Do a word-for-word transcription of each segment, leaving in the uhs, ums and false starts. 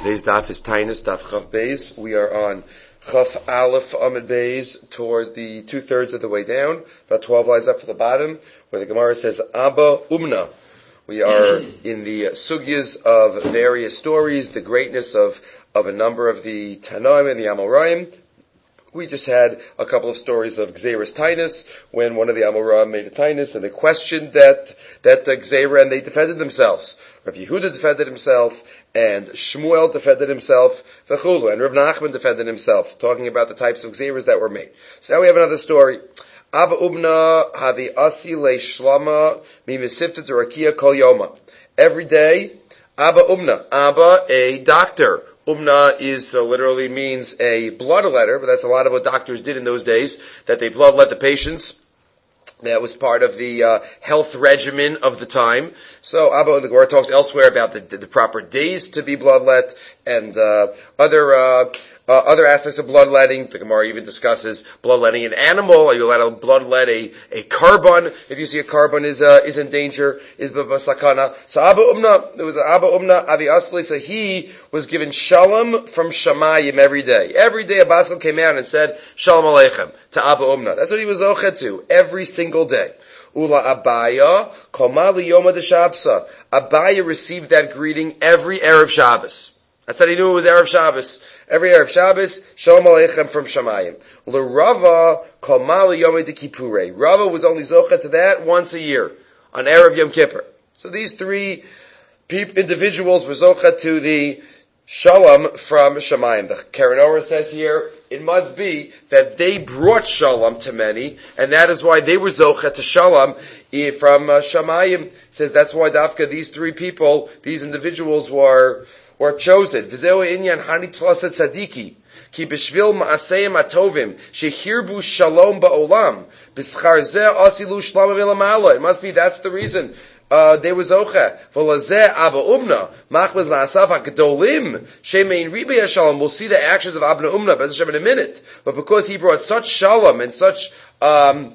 Today's daf is Tainus, daf Chav Beis. We are on Chav Aleph Amid Beis, toward the two-thirds of the way down, about twelve lines up to the bottom, where the Gemara says, Abba Umna. We are in the sugyas of various stories, the greatness of, of a number of the Tanaim and the Amoraim. We just had a couple of stories of Gzeiras Tainus, when one of the Amoraim made a Tainus, and they questioned that, that uh, Gzeira, and they defended themselves. Rav Yehuda defended himself, and Shmuel defended himself, v'chulu, and Rav Nachman defended himself, talking about the types of Gzeiras that were made. So now we have another story. Abba Umna havi asi le shlama mi misifta durakia kol yoma. Every day, Abba Umna, Abba, a doctor. Umna is uh, literally means a bloodletter, but that's a lot of what doctors did in those days, that they bloodlet the patients. That was part of the uh, health regimen of the time. So Abba, the Gemara talks elsewhere about the, the, the proper days to be bloodlet and uh, other uh, uh, other aspects of bloodletting. The Gemara even discusses bloodletting an animal. Are you allowed to bloodlet a a carbon if you see a carbon is uh, is in danger? Is b'sakana? So Abba Umna, there was an Abba Umna Avi Asli. So he was given shalom from Shamayim every day. Every day a Baskel came out and said Shalom Aleichem to Abba Umna. That's what he was ochet to every single day. Ula Abaya Komali Yoma de Shabsa. Abaya received that greeting every Erev Shabbos. That's how he knew it was Erev Shabbos. Every Erev Shabbos, Shalom Aleichem from Shamayim. Ula Rava Komali Yoma de Kippurei. Rava was only zochet to that once a year on Erev Yom Kippur. So these three peop- individuals were zochet to the Shalom from Shamayim. The Karen Orah says here, it must be that they brought Shalom to many, and that is why they were Zochet to Shalom from uh, Shamayim. It says that's why Dafka, these three people, these individuals were were chosen. V'zeu inyan hani tlaset tzadiki, ki b'shvil ma'aseyim atovim, shehirbu shalom ba'olam, b'schar zeh asilu shlama v'lamala. It must be that's the reason. Uh, they were zocha. V'lazeh Abba Umna, machmez la'asaf ha'gedolim, shemein ribi ha'shalom. We'll see the actions of Abba Umna, Bez Hashem, in a minute. But because he brought such shalom and such, um,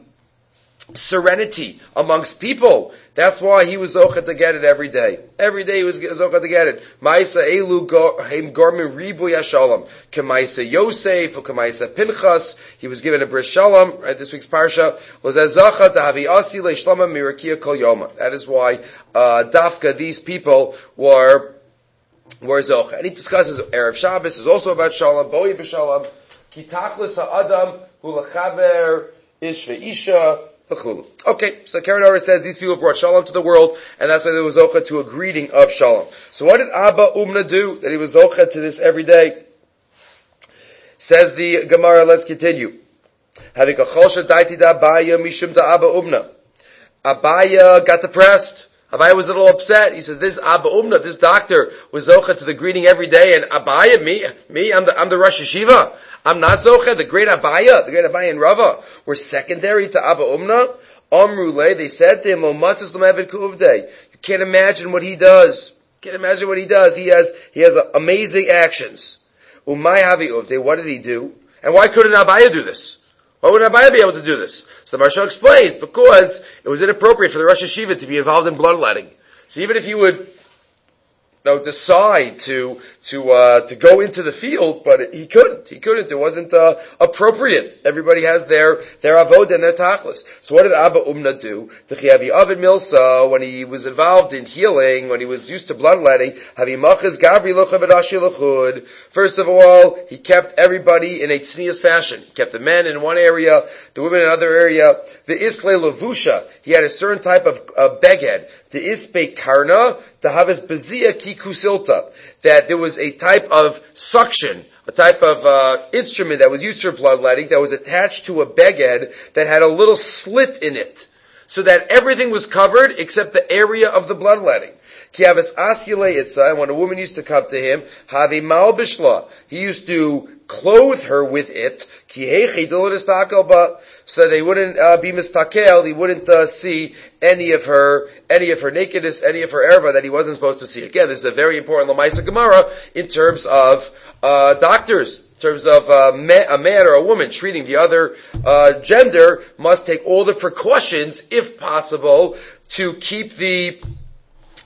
serenity amongst people, that's why he was zocha to get it every day. Every day he was zocha to get it. Ma'isa elu heim gormin ribu yashalom. K'ma'isa Yosef, or K'ma'isa Pinchas. He was given a bris shalom, right, this week's parsha. Was zacha to havi asi le'shlama mirakia kol yoma. That is why, uh, dafka, these people were, were zocha. And he discusses Erev Shabbos is also about shalom, boi b'shalom. Ki tachlis ha'adam hu l'chaber ish ve'isha. Okay, so Karen Orah says these people brought shalom to the world, and that's why there was zocha to a greeting of shalom. So what did Abba Umna do that he was zocha to this every day? Says the Gemara, let's continue. Abaya got depressed. Abaya was a little upset. He says, this Abba Umna, this doctor, was zocha to the greeting every day, and Abaya, me, me, I'm the, I'm the Rosh Yeshiva. I'm not zocha. The great Abaya, the great Abaya and Rava, were secondary to Abba Umna. Amrule, they said to him, Omatzis l'mevet ku'uvdei. You can't imagine what he does. You can't imagine what he does. He has, he has uh, amazing actions. Umay havi uvdei. What did he do? And why couldn't Abaya do this? Why wouldn't Abaya be able to do this? So the Maharsha explains, because it was inappropriate for the Rosh Yeshiva to be involved in bloodletting. So even if he would, no, decide to to uh to go into the field, but he couldn't. He couldn't. It wasn't uh, appropriate. Everybody has their their avod and their tachlis. So what did Abba Umna do? The Chiyavi Avid Milsa, when he was involved in healing, when he was used to bloodletting, Havi Machas Gavri Luchavadashi Luchud. First of all, he kept everybody in a tznius fashion. He kept the men in one area, the women in another area. The Isle Lavusha, he had a certain type of uh, beged. The Ispe Karna, the Havis Bezia Ki Kusilta, that there was a type of suction, a type of uh, instrument that was used for bloodletting that was attached to a beged that had a little slit in it, so that everything was covered except the area of the bloodletting. Kiavis Asyale Itza, and when a woman used to come to him, Havi Mal Bishla, he used to clothe her with it, so that they wouldn't uh, be mistakel, he wouldn't uh, see any of her, any of her nakedness, any of her erva that he wasn't supposed to see. Again, this is a very important Lamaisa Gemara in terms of uh, doctors. In terms of uh, a man or a woman treating the other uh, gender must take all the precautions, if possible, to keep the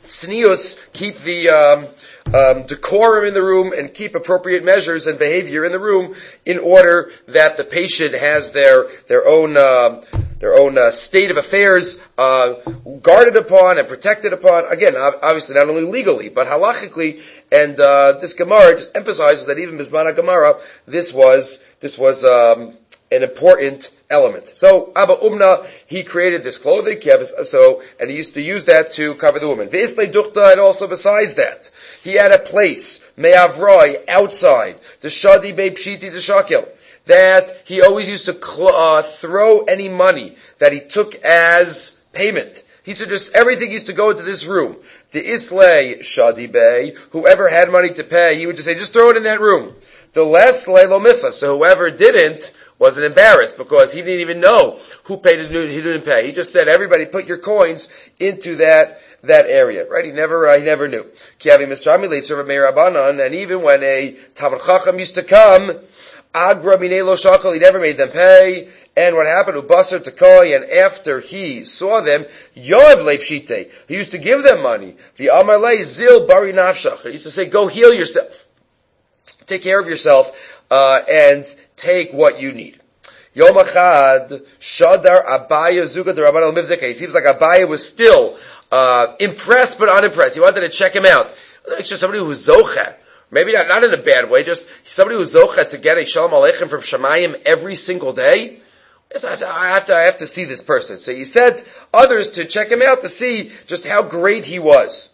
tznius, keep the um, um, decorum in the room, and keep appropriate measures and behavior in the room in order that the patient has their their own uh, their own uh, state of affairs uh, guarded upon and protected upon. Again, obviously not only legally but halachically. And uh, this Gemara just emphasizes that even Bismana Gemara, this was this was um, an important element. So Abba Umna, he created this clothing, so and he used to use that to cover the woman. Ve'isle duchta, and also besides that, he had a place, me'avroi, outside, the shadi be pshiti the shakil, that he always used to cl- uh, throw any money that he took as payment. He used to just, everything used to go into this room. The Islay Shadi Bey, whoever had money to pay, he would just say, just throw it in that room. The less Lo Mifsaf, so whoever didn't wasn't embarrassed because he didn't even know who paid and he didn't pay. He just said, everybody put your coins into that that area, right? He never uh, he never knew. Kiavi Mistrami Leitzur Meir Abanan, and even when a Talmid Chacham used to come, Agra Minelo Shakal, he never made them pay. And what happened to Basar Takoi, and after he saw them, Yoav Leipshite, he used to give them money. The Amarle Zil Bari Nafshach, he used to say, go heal yourself. Take care of yourself, uh, and take what you need. Yom Achad, Shadar Abaya Zuga de Rabban al-Mivdeke. It seems like Abaya was still, uh, impressed but unimpressed. He wanted to check him out. It's just somebody who was Zocha. Maybe not, not in a bad way, just somebody who was Zocha to get a Shalom Aleichem from Shemayim every single day. I have to, I have to see this person. So he sent others to check him out to see just how great he was.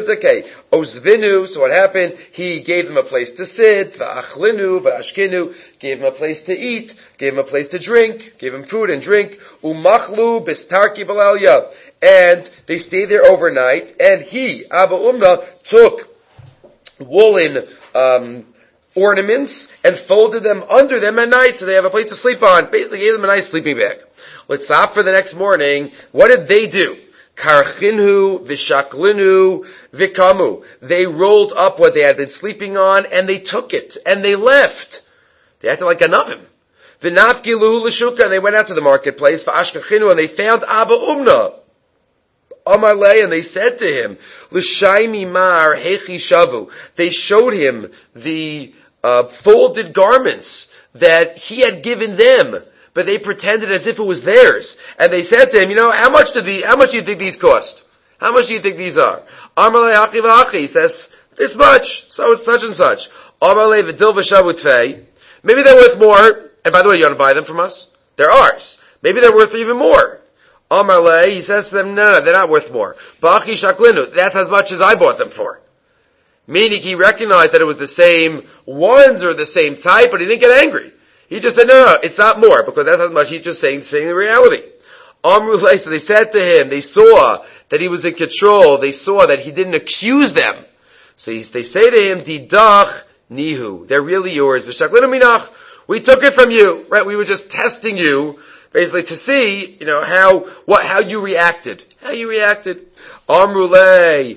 Ozvinu, so what happened? He gave them a place to sit, v'achlinu, v'ashkinu, gave them a place to eat, gave them a place to drink, gave them food and drink, umachlu bistarki balalya, and they stayed there overnight, and he, Abba Umna, took woolen, um, ornaments and folded them under them at night so they have a place to sleep on. Basically gave them a nice sleeping bag. Let's stop for the next morning. What did they do? Karchinhu, vishaklinu, vikamu. They rolled up what they had been sleeping on and they took it and they left. They acted like Ganavim. Vinafkilu l'shuka, and they went out to the marketplace for Ashkachinu, and they found Abba Umna. Amalei, and they said to him, L'shaimi mar hechi shavu. They showed him the uh, folded garments that he had given them, but they pretended as if it was theirs. And they said to him, you know, how much do the, how much do you think these cost? How much do you think these are? Amalei hachi v'hachi, he says, this much, so it's such and such. Amalei v'dil v'shavu tvei. Maybe they're worth more, and by the way, you want to buy them from us? They're ours. Maybe they're worth even more. Amarle, he says to them, no, no, they're not worth more. Ba'achi shaklinu, that's as much as I bought them for. Meaning he recognized that it was the same ones or the same type, but he didn't get angry. He just said, no, no, it's not more, because that's as much he's just saying, saying the reality. Amrulay, so they said to him, they saw that he was in control, they saw that he didn't accuse them. So he, they say to him, Didach nihu, they're really yours. V'shaklinu minach, we took it from you, right? We were just testing you, basically to see, you know, how, what, how you reacted. How you reacted. Amrulay,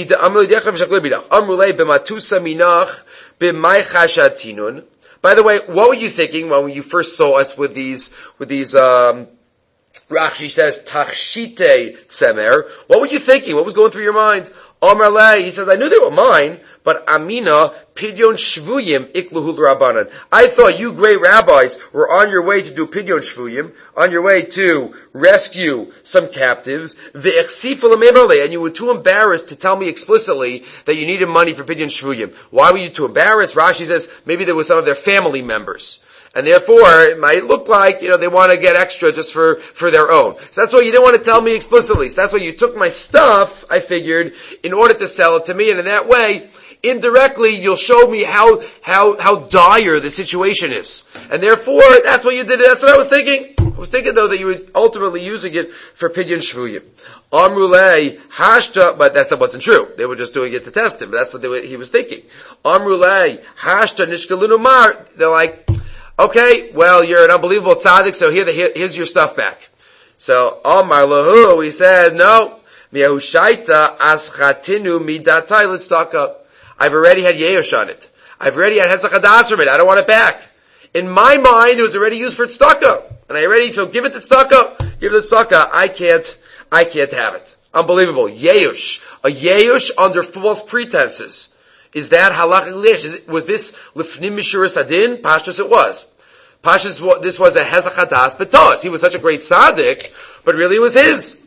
Amrulay b'matusa minach b'may chashatinun. By the way, what were you thinking when you first saw us with these, with these, um, Rashi says, tachshite tzemer. What were you thinking? What was going through your mind? Amrulay, he says, I knew they were mine, but Amina, Pidyon Shvuyim, Ikluhul Rabbanan. I thought you great rabbis were on your way to do Pidyon Shvuyim, on your way to rescue some captives, and you were too embarrassed to tell me explicitly that you needed money for Pidyon Shvuyim. Why were you too embarrassed? Rashi says, maybe there were some of their family members. And therefore, it might look like, you know, they want to get extra just for, for their own. So that's why you didn't want to tell me explicitly. So that's why you took my stuff, I figured, in order to sell it to me, and in that way, indirectly, you'll show me how, how, how dire the situation is. And therefore, that's what you did. That's what I was thinking. I was thinking, though, that you were ultimately using it for Pidyon Shvuyim. Amrulay, hashta, but that's, that wasn't true. They were just doing it to test him. But that's what they were, he was thinking. Amrulay, hashta nishkalinu mar. They're like, okay, well, you're an unbelievable tzaddik, so here, the, here here's your stuff back. So, Amar lahu, he says, no, miahushaita aschatinu midatai l'tztaka. I've already had yeyosh on it. I've already had hezach hadas from it. I don't want it back. In my mind, it was already used for tzedakah. And I already, so give it to tzedakah. Give it to tzedakah. I can't, I can't have it. Unbelievable. Yeush. A yeush under false pretenses. Is that halachic leish? Was this lifnim mishuras adin? Pashtus it was. Pashtus, this was a hezach hadas betos. He was such a great tzaddik, but really it was his.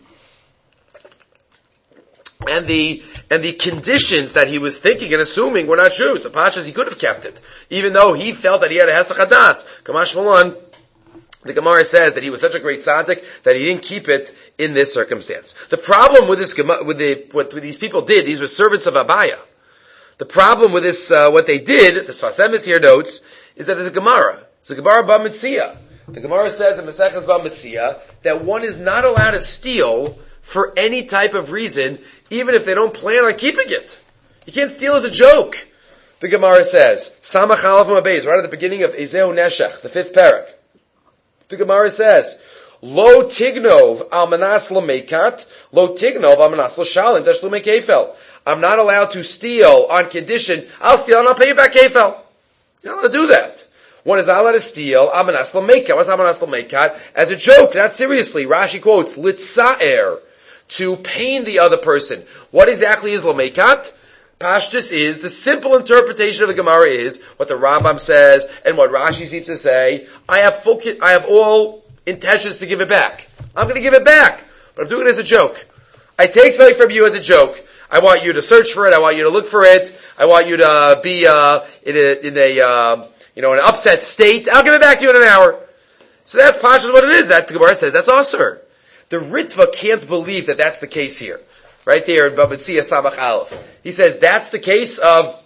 And the, and the conditions that he was thinking and assuming were not true. So Pashtus, he could have kept it. Even though he felt that he had a hezach hadas. Kamash Malon, the Gemara says that he was such a great tzaddik that he didn't keep it in this circumstance. The problem with this, with the, what these people did, these were servants of Abaya. The problem with this, uh, what they did, the Sfas Emes here notes, is that there's a Gemara. It's a Gemara B'Metzia. The Gemara says in Maseches B'Metzia that one is not allowed to steal for any type of reason, even if they don't plan on keeping it. You can't steal as a joke. The Gemara says, Samach Aleph Mabez, right at the beginning of Ezeu Neshech, the fifth parak. The Gemara says, Lo tignov al manas l'meikat, lo tignov al manas l'shalim, tashlume kefel. I'm not allowed to steal on condition, I'll steal and I'll pay you back kefel. You're not allowed to do that. One is not allowed to steal, al manas l'meikat. What's al manas l'meikat? As a joke, not seriously. Rashi quotes, litza'er, to pain the other person. What exactly is l'meikat? Pashtus is, the simple interpretation of the Gemara is, what the Rambam says, and what Rashi seems to say, I have full, I have all intentions to give it back. I'm going to give it back, but I'm doing it as a joke. I take something from you as a joke. I want you to search for it. I want you to look for it. I want you to uh, be uh, in a, in a uh, you know, an upset state. I'll give it back to you in an hour. So that's Pashtus what it is. That the Gemara says that's Asur. The Ritva can't believe that that's the case here. Right there in B'Metzia Samach Aleph. He says that's the case of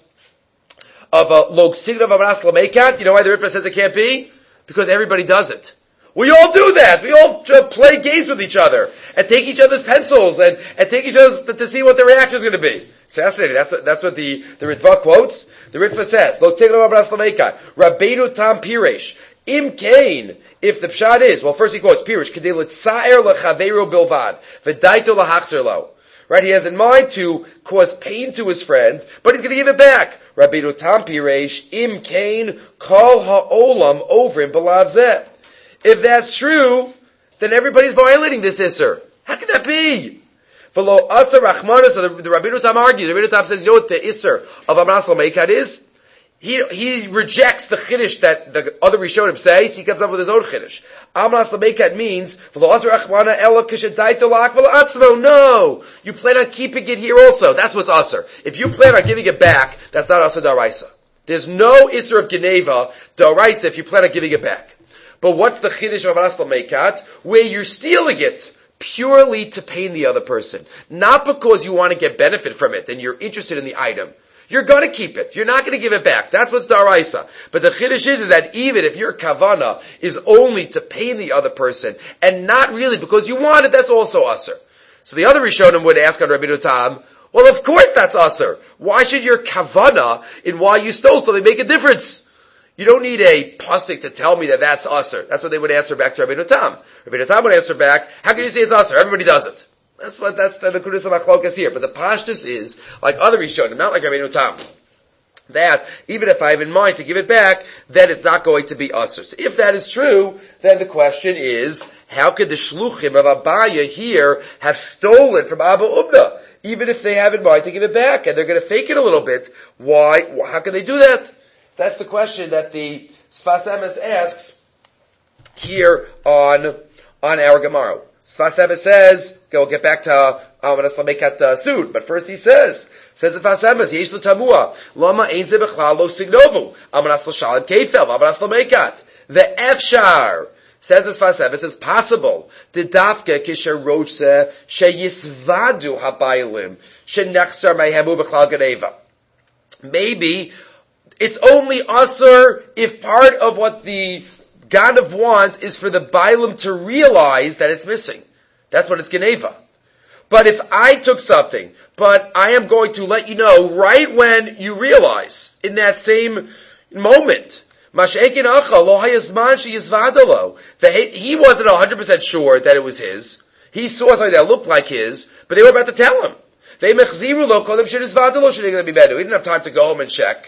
of a log signav amanas l'meikat. You know why the Ritva says it can't be? Because everybody does it. We all do that. We all play games with each other and take each other's pencils and, and take each other's to see what the reaction is going to be. It's fascinating. That's what, that's what the, the Ritva quotes. The Ritva says, Lo tignav amanas l'meikat. Rabbeinu tam piresh. Im kain. If the pshat is, well, first he quotes piresh. Kedei l'tzaer l'chaveru bilvad. V'daito l'hachzer lo. Right, he has in mind to cause pain to his friend, but he's going to give it back. Rabbeinu tam piresh im kain kol ha'olam ovrim b'lav zeh. If that's true, then everybody's violating this isser. How can that be? V'lo asar rachmanos. So the, the Rabbeinu tam argues. The Rabbeinu tam says, you know what the isser of amanas l'meikat is? He, he rejects the chiddush that the other Rishonim say, so he comes up with his own chiddush. Amanas l'meikat means, no! You plan on keeping it here also. That's what's asr. If you plan on giving it back, that's not asr daraisa. There's no isser of geneva daraisa if you plan on giving it back. But what's the chiddush of amanas l'meikat? Where you're stealing it purely to pain the other person. Not because you want to get benefit from it and you're interested in the item. You're going to keep it. You're not going to give it back. That's what's daraisa. But the chiddush is, is that even if your kavana is only to pain the other person and not really because you want it, that's also asr. So the other Rishonim would ask on Rabbeinu Tam, well, of course that's asr. Why should your kavana in why you stole something make a difference? You don't need a pasuk to tell me that that's asr. That's what they would answer back to Rabbeinu Tam. Rabbeinu Tam would answer back, how can you say it's asr? Everybody does it. That's what, that's the Nekudas of Machlokas here. But the Pashtus is, like other Rishonim, not like Rabbeinu Tam, that even if I have in mind to give it back, then it's not going to be Asr. So if that is true, then the question is, how could the Shluchim of Abaya here have stolen from Abba Umna? Even if they have in mind to give it back, and they're going to fake it a little bit, why, how can they do that? That's the question that the Sfas Emes asks here on, on our Gemara. Sfas Emes says, okay, we'll get back to Amanas L'meikat uh, soon, but first he says, says the Sfas Emes, Yesh L'tamua, Lama Ein Ze B'chlal Lo Signovu, Amanas L'shalim Keifel, Amanas L'meikat, the Efshar, says the Sfas Emes, it's possible, the Dafka Kisher Roche, She Yisvadu HaBailim, She Nechsar Mehemu B'chlal Geneva. Maybe, it's only Asur if part of what the Ganav wants is for the Bailim to realize that it's missing. That's what it's Geneva. But if I took something, but I am going to let you know right when you realize, in that same moment, he wasn't one hundred percent sure that it was his. He saw something that looked like his, but they were about to tell him. He didn't have time to go home and check.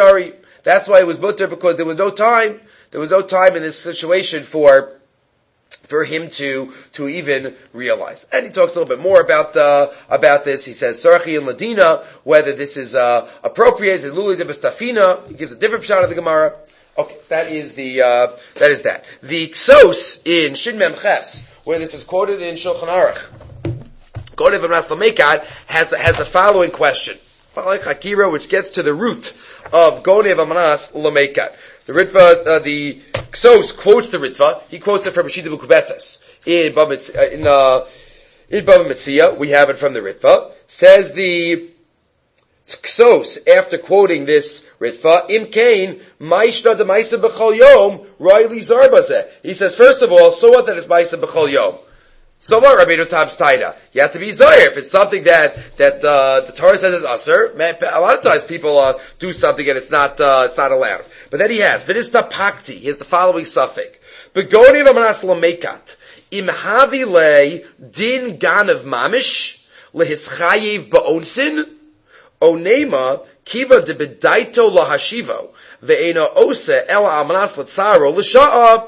That's why it was mutter, because there was no time. There was no time in this situation for for him to to even realize. And he talks a little bit more about the about this. He says Sarchi and Ladina, whether this is uh, appropriate. Luli de Bestafina. He gives a different shot of the Gemara. Okay, so that is the uh, that is that. The Ksos in Shin Mem Ches, where this is quoted in Shulchan Aruch, Gonev Amanas Lamekat has has the following question, following Hakira, which gets to the root of Gonev Amanas Lamekat. The Ritva, uh, the Ksos quotes the Ritva. He quotes it from Rishida Bukubetzes. In Bava Metzia, in, uh, in Bava Metzia, we have it from the Ritva. Says the Ksos, after quoting this Ritva, Im Kain, Ma'ishna de Ma'isa B'chol Yom, Royli Zarbazeh. He says, first of all, so what that it's Ma'isa B'chol Yom? So what, Rabbeinu Tab's Taida? You have to be Zoyer. If it's something that, that, uh, the Torah says is Usher, a lot of times people, uh, do something and it's not, uh, it's not allowed. But then he has, Vinista Pakti, he has the following suffix. Begoni v'manas l'mekat, im havi le din ganav mamish, lehischayev ba'onsin, onema, kiva de bedaito lahashivo, ve'ena ose ela amanas l'tzaro, l'sha'ah,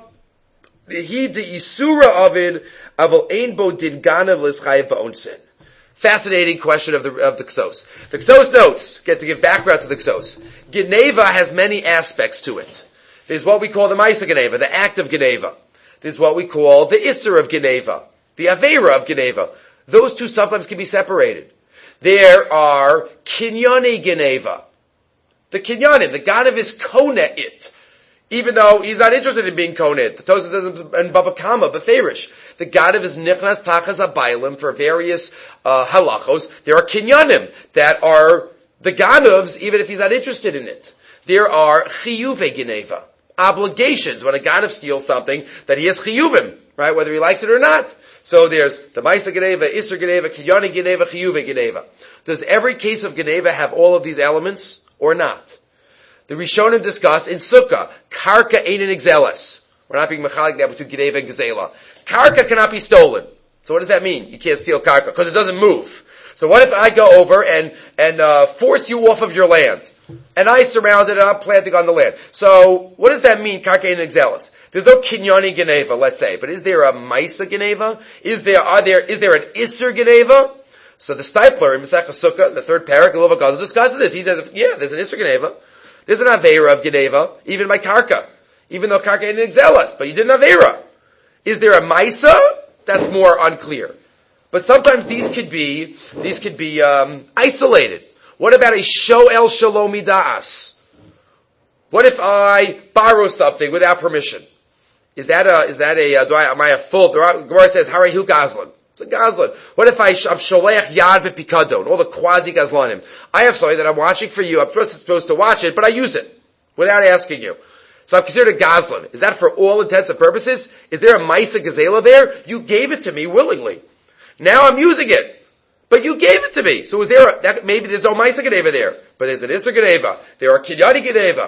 he de isura avid, aval ein bo din ganav l'hischayev ba'onsin. Fascinating question of the of the Ksos. The Ksos notes, get to give background to the Ksos. Geneva has many aspects to it. There's what we call the Maisa Geneva, the act of Geneva. There's what we call the Isser of Geneva, the Avera of Geneva. Those two sometimes can be separated. There are Kinyane Geneva. The Kinyanim, the Ganav is Kone it. Even though he's not interested in being Koned. The Tosafos says in Baba Kama, Beferish. The Ganav is Nichnas Tachas Abaylim for various uh, halachos. There are Kinyanim that are the Ganavs, even if he's not interested in it. There are Chiyuve Geneva. Obligations when a Ganav steals something that he has Chiyuvim, right? Whether he likes it or not. So there's the Maisa Geneva, Isser Geneva, Kinyani Geneva, Chiyuve Geneva. Does every case of Geneva have all of these elements or not? The Rishonim discuss in Sukkah, Karka ain't an exelis. We're not being mechalik there between Geneva and Gezela. Karka cannot be stolen. So what does that mean? You can't steal Karka, because it doesn't move. So what if I go over and, and, uh, force you off of your land? And I surround it and I'm planting on the land. So, what does that mean, Karka ain't an exelis? There's no Kinyani Geneva, let's say, but is there a Maisa Geneva? Is there, are there, is there an Isser Geneva? So the Steipler in Masechah Sukkah, the third parak, Lova Gaza discusses this. He says, yeah, there's an Isser Geneva. There's an Aveira of Geneva, even by Karka. Even though Karka ain't an exelis, but you did an Aveira. Is there a Maisa? That's more unclear. But sometimes these could be, these could be, um, isolated. What about a Shoel Shalom Midas? What if I borrow something without permission? Is that a, is that a, uh, do I, am I a full, the Gemara says, Harehu Gazlan. It's a Gazlan. What if I, I'm Sholeach Yad V'Pikadon, all the quasi Gazlanim. I have something that I'm watching for you, I'm supposed to watch it, but I use it, without asking you. So I'm considered a Gazlan. Is that for all intents and purposes? Is there a Maisa Gazela there? You gave it to me willingly. Now I'm using it. But you gave it to me. So is there a, that, maybe there's no Maisa Geneva there, but there's an Isser Geneva. There are Kinyani Geneva.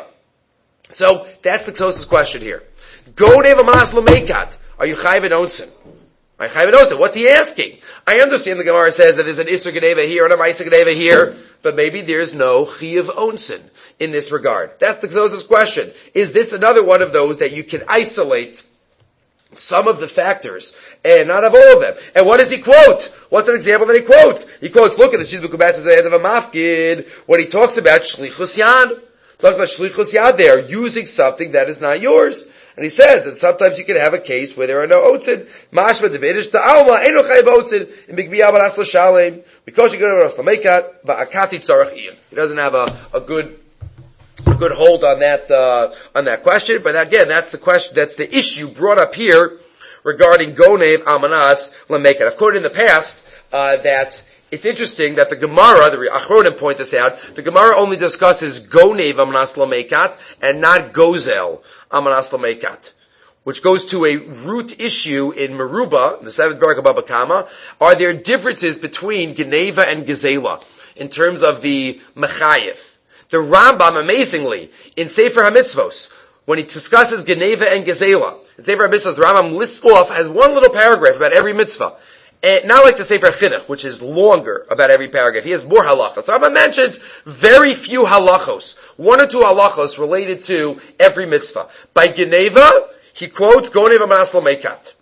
So that's the closest question here. Go Neva Mas Lamekat. Are you Chayv and Onsen? I Chayv and Onsen. What's he asking? I understand the Gemara says that there's an Isser Geneva here and a Maisa Geneva here, but maybe there's no Chiyav Onsen in this regard. That's the closest question. Is this another one of those that you can isolate some of the factors and not have all of them? And what does he quote? What's an example that he quotes? He quotes, look at the Shidduch Kubatz at the end of a mafkid, when he talks about Shlichus Yad. Talks about Shlichus Yad there, using something that is not yours. And he says that sometimes you can have a case where there are no otzid. Mashma devidish ta'alma, eno chayiv otzid, in bigbiya baras l'shalem, because you go to Ras Lamekat, va'akati tzarach iyan. He doesn't have a, a good a good hold on that, uh, on that question, but again, that's the question, that's the issue brought up here regarding Gonev Amanas Lamekat. I've quoted in the past, uh, that it's interesting that the Gemara, the Achronim point this out, the Gemara only discusses Gonev Amanas Lamekat and not Gozel Amanas Lamekat, which goes to a root issue in Meruba, the seventh parak of Baba Kama. Are there differences between Geneva and Gezela in terms of the Mechayev? The Rambam, amazingly, in Sefer HaMitzvos, when he discusses Geneva and Gezela, in Sefer HaMitzvos, the Rambam lists off, has one little paragraph about every mitzvah. And not like the Sefer Chinuch, which is longer about every paragraph. He has more halachos. The Rambam mentions very few halachos. One or two halachos related to every mitzvah. By Geneva, he quotes, Gonev Amanas Lamekat.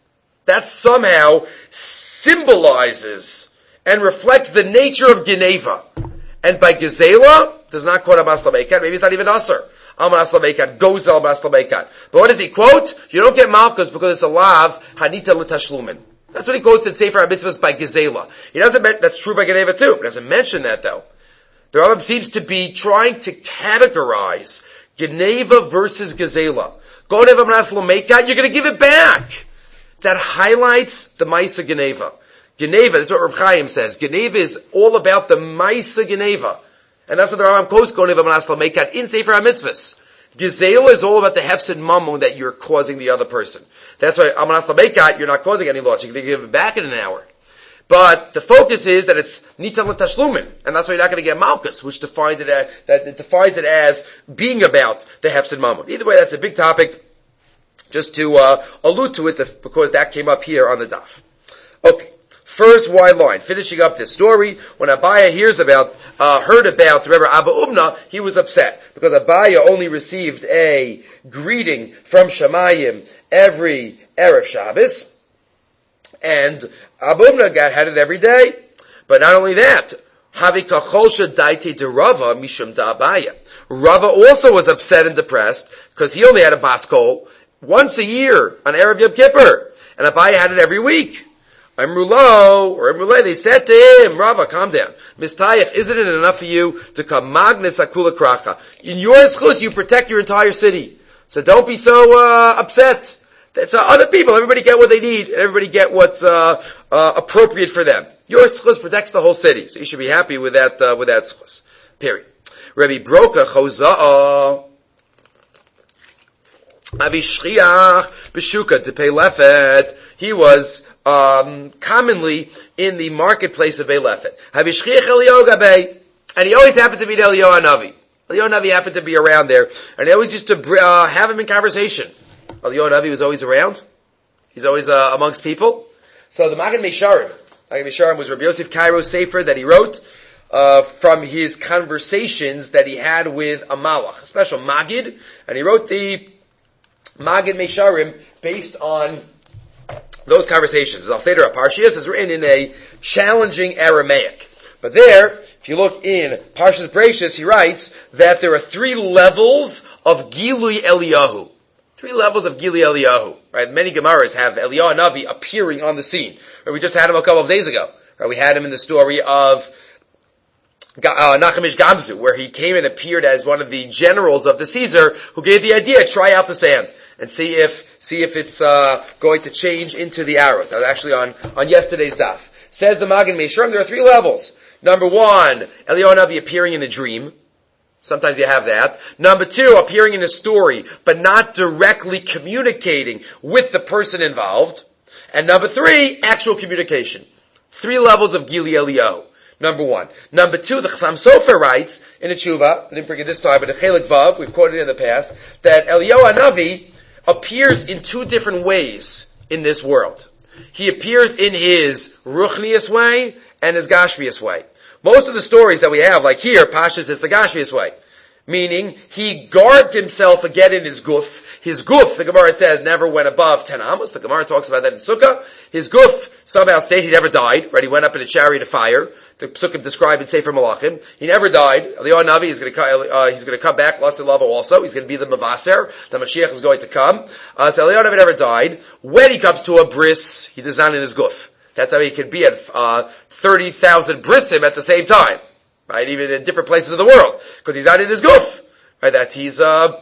that somehow symbolizes and reflects the nature of Geneva. And by Gezela, does not quote Amas Lameikat, maybe it's not even Asr. Amas Lameikat, Gozel Amas Lameikat. But what does he quote? You don't get Malchus because it's a lav, Hanita L'Tashlumin. That's what he quotes in Sefer HaMitzvahs by Gezela. He doesn't, that's true by Geneva too, but doesn't mention that though. The Rambam seems to be trying to categorize Geneva versus Gezela. Go to Amas Lameikat, you're going to give it back. That highlights the Maisa Geneva. Geneva, this is what Reb Chaim says. Geneva is all about the Maisa Geneva. And that's what the Rambam quotes Geneva Manas Lameikat in Sefer HaMitzvahs. Gezela is all about the hefsed mammon that you're causing the other person. That's why Manas Lameikat, you're not causing any loss. You can give it back in an hour. But the focus is that it's Nitan L'Tashlumin. And that's why you're not going to get Malchus, which defines it as, that it defines it as being about the hefsed mammon. Either way, that's a big topic. Just to uh, allude to it, because that came up here on the daf. Okay. First wide line, finishing up this story, when Abaya hears about, uh, heard about the Rebbe Abba Umna, he was upset, because Abaya only received a greeting from Shamayim every Erev Shabbos, and Abba Umna got, had it every day. But not only that, Havi Kacholsha Daite de Rava Mishum da Abaya. Rava also was upset and depressed, because he only had a baskol once a year on Erev Yom Kippur, and Abaya had it every week. Amrulo, or Amrulay, they said to him, Rava, calm down. Mistayach, isn't it enough for you to come Magnus Akula Kracha? In your schus, you protect your entire city. So don't be so, uh, upset. That's uh, other people. Everybody get what they need, and everybody get what's, uh, uh, appropriate for them. Your schus protects the whole city. So you should be happy with that, uh, with that schus. Period. Rabbi Broka, Choza'ah, Avishriach, Beshuka, Tepei Lefet. He was, Um, commonly in the marketplace of Beilefet. And he always happened to meet Eliyahu Hanavi. Eliyahu Hanavi happened to be around there, and they always used to uh, have him in conversation. Eliyahu Hanavi was always around. He's always uh, amongst people. So the Magen Mesharim, Magen Mesharim was Rabbi Yosef Kairo's sefer that he wrote uh, from his conversations that he had with a malach, a special Magid, and he wrote the Magen Mesharim based on those conversations. Al Seder HaParshias is written in a challenging Aramaic. But there, if you look in Parshas Bereishis, he writes that there are three levels of Gilui Eliyahu. Three levels of Gilui Eliyahu. Right? Many Gemaras have Eliyahu Hanavi appearing on the scene. Right? We just had him a couple of days ago. Right? We had him in the story of uh, Nachamish Gamzu, where he came and appeared as one of the generals of the Caesar, who gave the idea, try out the sand and see if see if it's uh, going to change into the arrow. That was actually on, on yesterday's daf. Says the Magen Mesharim, there are three levels. Number one, Eliyahu Hanavi appearing in a dream. Sometimes you have that. Number two, appearing in a story, but not directly communicating with the person involved. And number three, actual communication. Three levels of Gili Eliyahu. Number one. Number two, the Chassam Sofer writes in a tshuva, I didn't bring it this time, but in Chelik Vav, we've quoted it in the past, that Eliyahu Hanavi appears in two different ways in this world. He appears in his ruchnius way and his gashmius way. Most of the stories that we have, like here, Pashas is the gashmius way. Meaning, he garbed himself again in his guf. His guf, the Gemara says, never went above ten amos. The Gemara talks about that in Sukkah. His guf somehow stayed, he never died, right? He went up in a chariot of fire. The Psukim describe in Sefer Malachim. He never died. Eliyahu Hanavi is going to uh, he's going to come back, Lasser Lava also. He's going to be the Mavaser. The Mashiach is going to come. Uh, so Eliyahu Hanavi never died. When he comes to a bris, he does not in his guf. That's how he can be at uh, thirty thousand brisim at the same time, right? Even in different places of the world, because he's not in his guf, right? That's he's uh,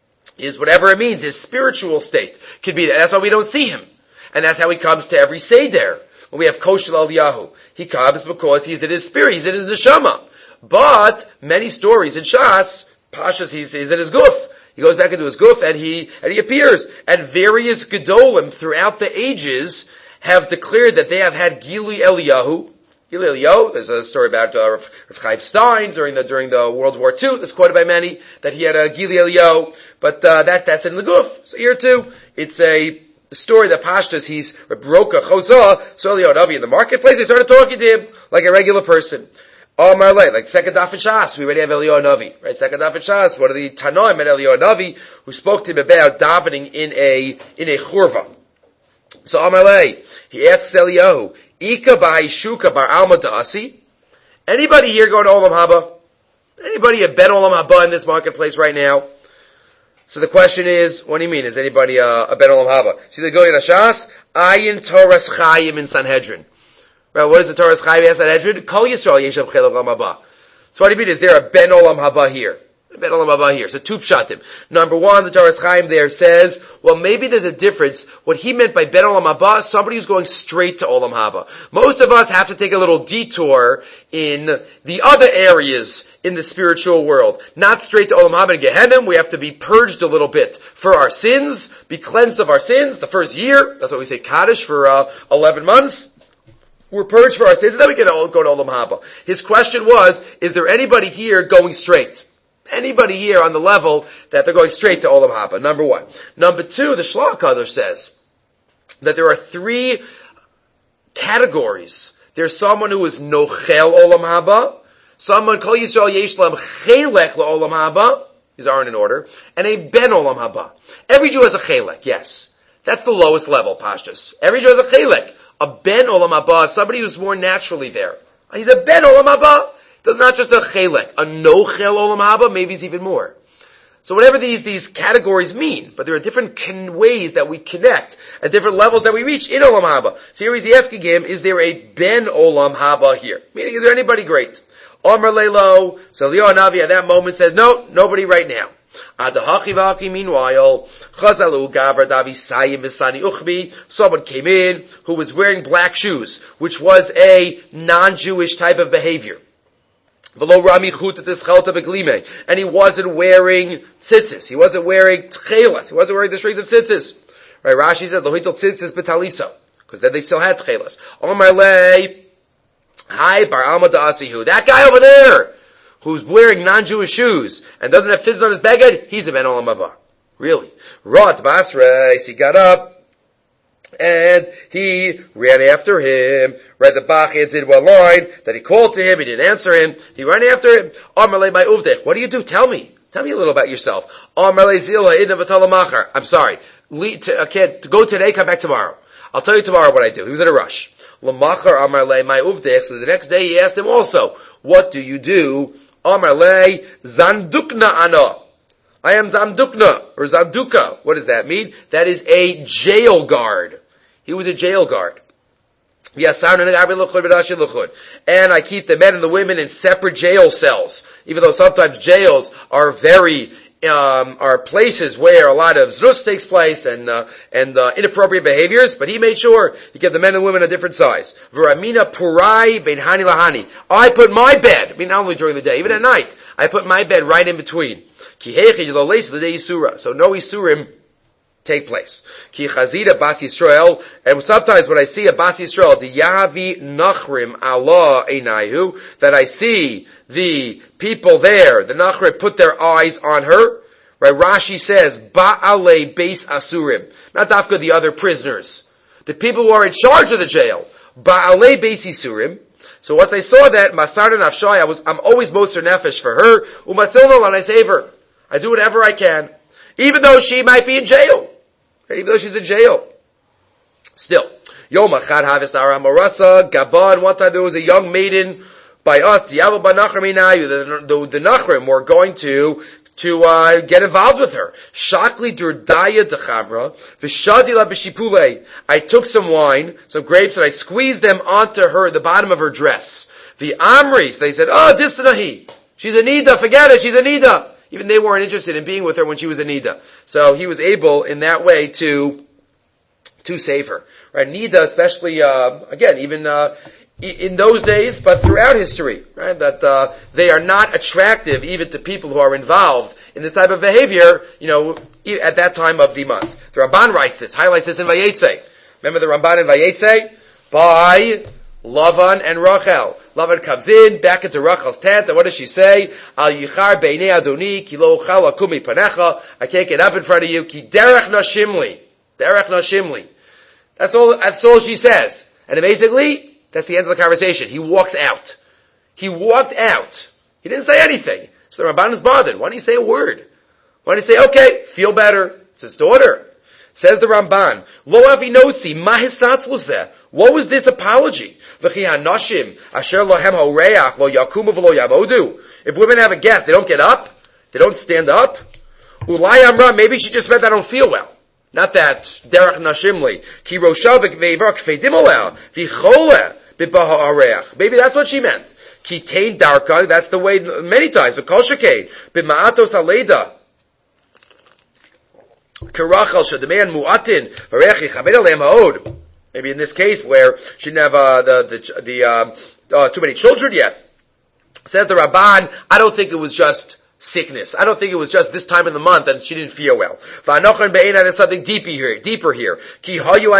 is whatever it means. His spiritual state could be. That's why we don't see him, and that's how he comes to every seder. When we have Koshel Eliyahu, he comes because he's in his spirit, he's in his neshama. But many stories in Shas, Pashas, he's, he's in his guf. He goes back into his guf and he and he appears. And various gedolim throughout the ages have declared that they have had Gilui Eliyahu. Gilui Eliyahu. There's a story about uh, Rav Chaim Stein during the during the World War Two. That's quoted by many that he had a Gilui Eliyahu. But uh, that that's in the guf. So here too, it's a the story that Pashtas, he's Broka Chozah, so Eliyahu Hanavi in the marketplace, they started talking to him like a regular person. Oh my life, like second daf in Shas, we already have Eliyahu Hanavi, right? Second daf in Shas, one of the Tanoim met Eliyahu Hanavi, who spoke to him about davening in a, in a churva. So Amalei, he asks Eliyahu, Ika b'haishuka bar alma da'asi? Anybody here going to Olam Haba? Anybody a ben Olam Haba in this marketplace right now? So the question is, what do you mean? Is anybody uh, a ben Olam Haba? See the Goy Rashas? Ayin Toras Chayim in Sanhedrin. Right, what is the Toras Chayim in Sanhedrin? Kol Yisrael Yeshav Chel Olam Haba. So what do you mean? Is there a ben Olam Haba here? Ben Olam Haba here. So two pshatim. Number one, the Toras Chaim there says, well, maybe there's a difference. What he meant by Ben Olam Haba, somebody who's going straight to Olam Haba. Most of us have to take a little detour in the other areas in the spiritual world. Not straight to Olam Haba and Gehenna. We have to be purged a little bit for our sins, be cleansed of our sins the first year. That's why we say Kaddish for uh, eleven months. We're purged for our sins, and then we can go to Olam Haba. His question was, is there anybody here going straight? Anybody here on the level that they're going straight to Olam Haba? Number one. Number two, the Shlach HaKadosh says that there are three categories. There's someone who is nochel Olam Haba, someone Kol Yisrael Yesh Lam Chelek LaOlam Haba, these aren't in order, and a Ben Olam Haba. Every Jew has a Chelek, yes. That's the lowest level, Pashtus. Every Jew has a Chelek. A Ben Olam Haba, somebody who's more naturally there. He's a Ben Olam Haba. It's not just a chelek, a no-chel olam haba, maybe it's even more. So whatever these, these categories mean, but there are different con- ways that we connect, at different levels that we reach in olam haba. So here he's asking him, is there a ben olam haba here? Meaning, is there anybody great? Omer Leilo, so Eliyahu Hanavi at that moment says, no, nobody right now. Meanwhile, someone came in who was wearing black shoes, which was a non-Jewish type of behavior. And he wasn't wearing tzitzis. He wasn't wearing tchelas. He wasn't wearing the strings of tzitzis. Right? Rashi said, "Lohitel tzitzis betaliso," because then they still had tchelas. Omar lei, hi bar alma da'asihu. That guy over there who's wearing non-Jewish shoes and doesn't have tzitzis on his beged, he's a ben olam haba. Really? Rot basreis. He got up and he ran after him. Right, the Bach answered one line that he called to him. He didn't answer him. He ran after him. Amarle my uvdech. What do you do? Tell me. Tell me a little about yourself. Amarle zilha idna v'talamachar. I'm sorry. I can't go today. Come back tomorrow. I'll tell you tomorrow what I do. He was in a rush. Lamachar amarle my uvdech. So the next day he asked him also, what do you do? Amarle zandukna ana. I am Zamdukna, or Zamduka. What does that mean? That is a jail guard. He was a jail guard. And I keep the men and the women in separate jail cells. Even though sometimes jails are very, um, are places where a lot of znus takes place and, uh, and, uh, inappropriate behaviors, but he made sure he kept the men and women a different size. V'ramina purai bein hani lahani. I put my bed, I mean not only during the day, even at night, I put my bed right in between. So no Isurim take place. Ki chazida bas Yisrael, and sometimes when I see a bas Yisrael, the Yahavi Nachrim Allah Einayu, that I see the people there, the Nachrim put their eyes on her, right? Rashi says, Ba'ale Beis Asurim, not dafka the other prisoners, the people who are in charge of the jail, Ba'ale Beis Isurim. So once I saw that, Masar Nafshai, I was, I'm always Moser Nefesh for her, Umasilno, and I save her. I do whatever I can. Even though she might be in jail. Even though she's in jail. Still. Yom Achad Havis Nara Marasa, Gabon, one time there was a young maiden by us, Diabo Banachraminayu, the, the, the Nachrim were going to, to, uh, get involved with her. Shakli Durdaya Dechamra, Vishadila Bishipule. I took some wine, some grapes, and I squeezed them onto her, the bottom of her dress. The Amris, they said, oh, this is Nahi. She's a Nida, forget it, she's a Nida. Even they weren't interested in being with her when she was a Nida. So he was able, in that way, to to save her. Right? Nida, especially, uh, again, even uh, in those days, but throughout history, right? That uh, they are not attractive even to people who are involved in this type of behavior, you know, at that time of the month. The Ramban writes this, highlights this in Vayetze. Remember the Ramban in Vayetze? By Lavan and Rachel. Lavan comes in, back into Rachel's tent, and what does she say? Al yichar beinei Adoni, ki lo uchal akumi panecha, I can't get up in front of you, ki derech nashimli. Derech nashimli. That's all, that's all she says. And basically, that's the end of the conversation. He walks out. He walked out. He didn't say anything. So the Ramban is bothered. Why don't you say a word? Why don't you say, okay, feel better? It's his daughter. Says the Ramban, Lo avinosi, ma histatzluzeh. What was this apology? V'chi hanashim, asher lohem ha'oreach, lo yakumu v'lo yavodu. If women have a guest, they don't get up? They don't stand up? Ulai amra, maybe she just meant I don't feel well. Not that, derech nashimli. Ki roshavik ve'ivak feidim oleh, v'chole b'baha ha'oreach. Maybe that's what she meant. Ki tein darka, that's the way many times. V'kol shekei, b'ma'atos haleda. Karachal shadaman mu'atin, v'reach yichabed aleim ha'od. Maybe in this case where she didn't have uh, the the, the um, uh, too many children yet. Says the Rabban, I don't think it was just sickness. I don't think it was just this time of the month and she didn't feel well. There's something deeper here. Deeper here. In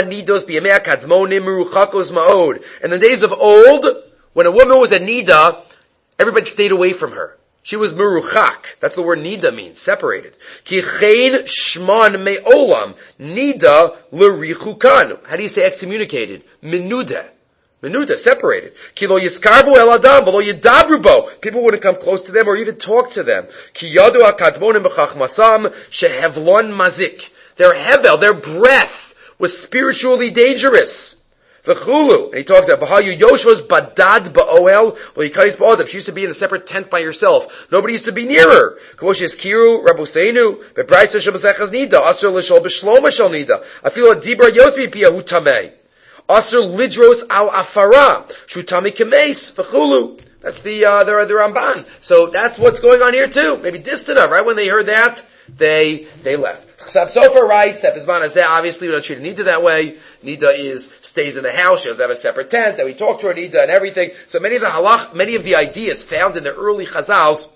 the days of old, when a woman was a nida, everybody stayed away from her. She was meruchak. That's the word nida means, separated. Ki chein shman me'olam, nida l'richukan. How do you say excommunicated? Menuda. Menuda, separated. Ki lo yiskarbu el adam, v'lo yidabru bo. People wouldn't come close to them or even talk to them. Ki yadu hakadmonim b'chachmasam, shehevlon mazik. Their hevel, their breath, was spiritually dangerous. V'chulu, and he talks about Bahayu Yoshvos badad ba'oel lo yikaris ba'odam. She used to be in a separate tent by herself. Nobody used to be near her. Kavosh Kiru Rabuseinu be'braisa shabasechas nida asur l'shol b'shloma shal nida. I feel a dibra yosmi piyahu tamei asur lidros al afara shutami kameis v'chulu. That's the uh, the the Ramban. So that's what's going on here too. Maybe distant enough, right? When they heard that, they they left. Chasab Sofer writes that Bizman Hazeh, obviously we don't treat a Nida that way. Nida is, stays in the house, she doesn't have a separate tent, that we talk to her Nida and everything. So many of the halach, many of the ideas found in the early Chazals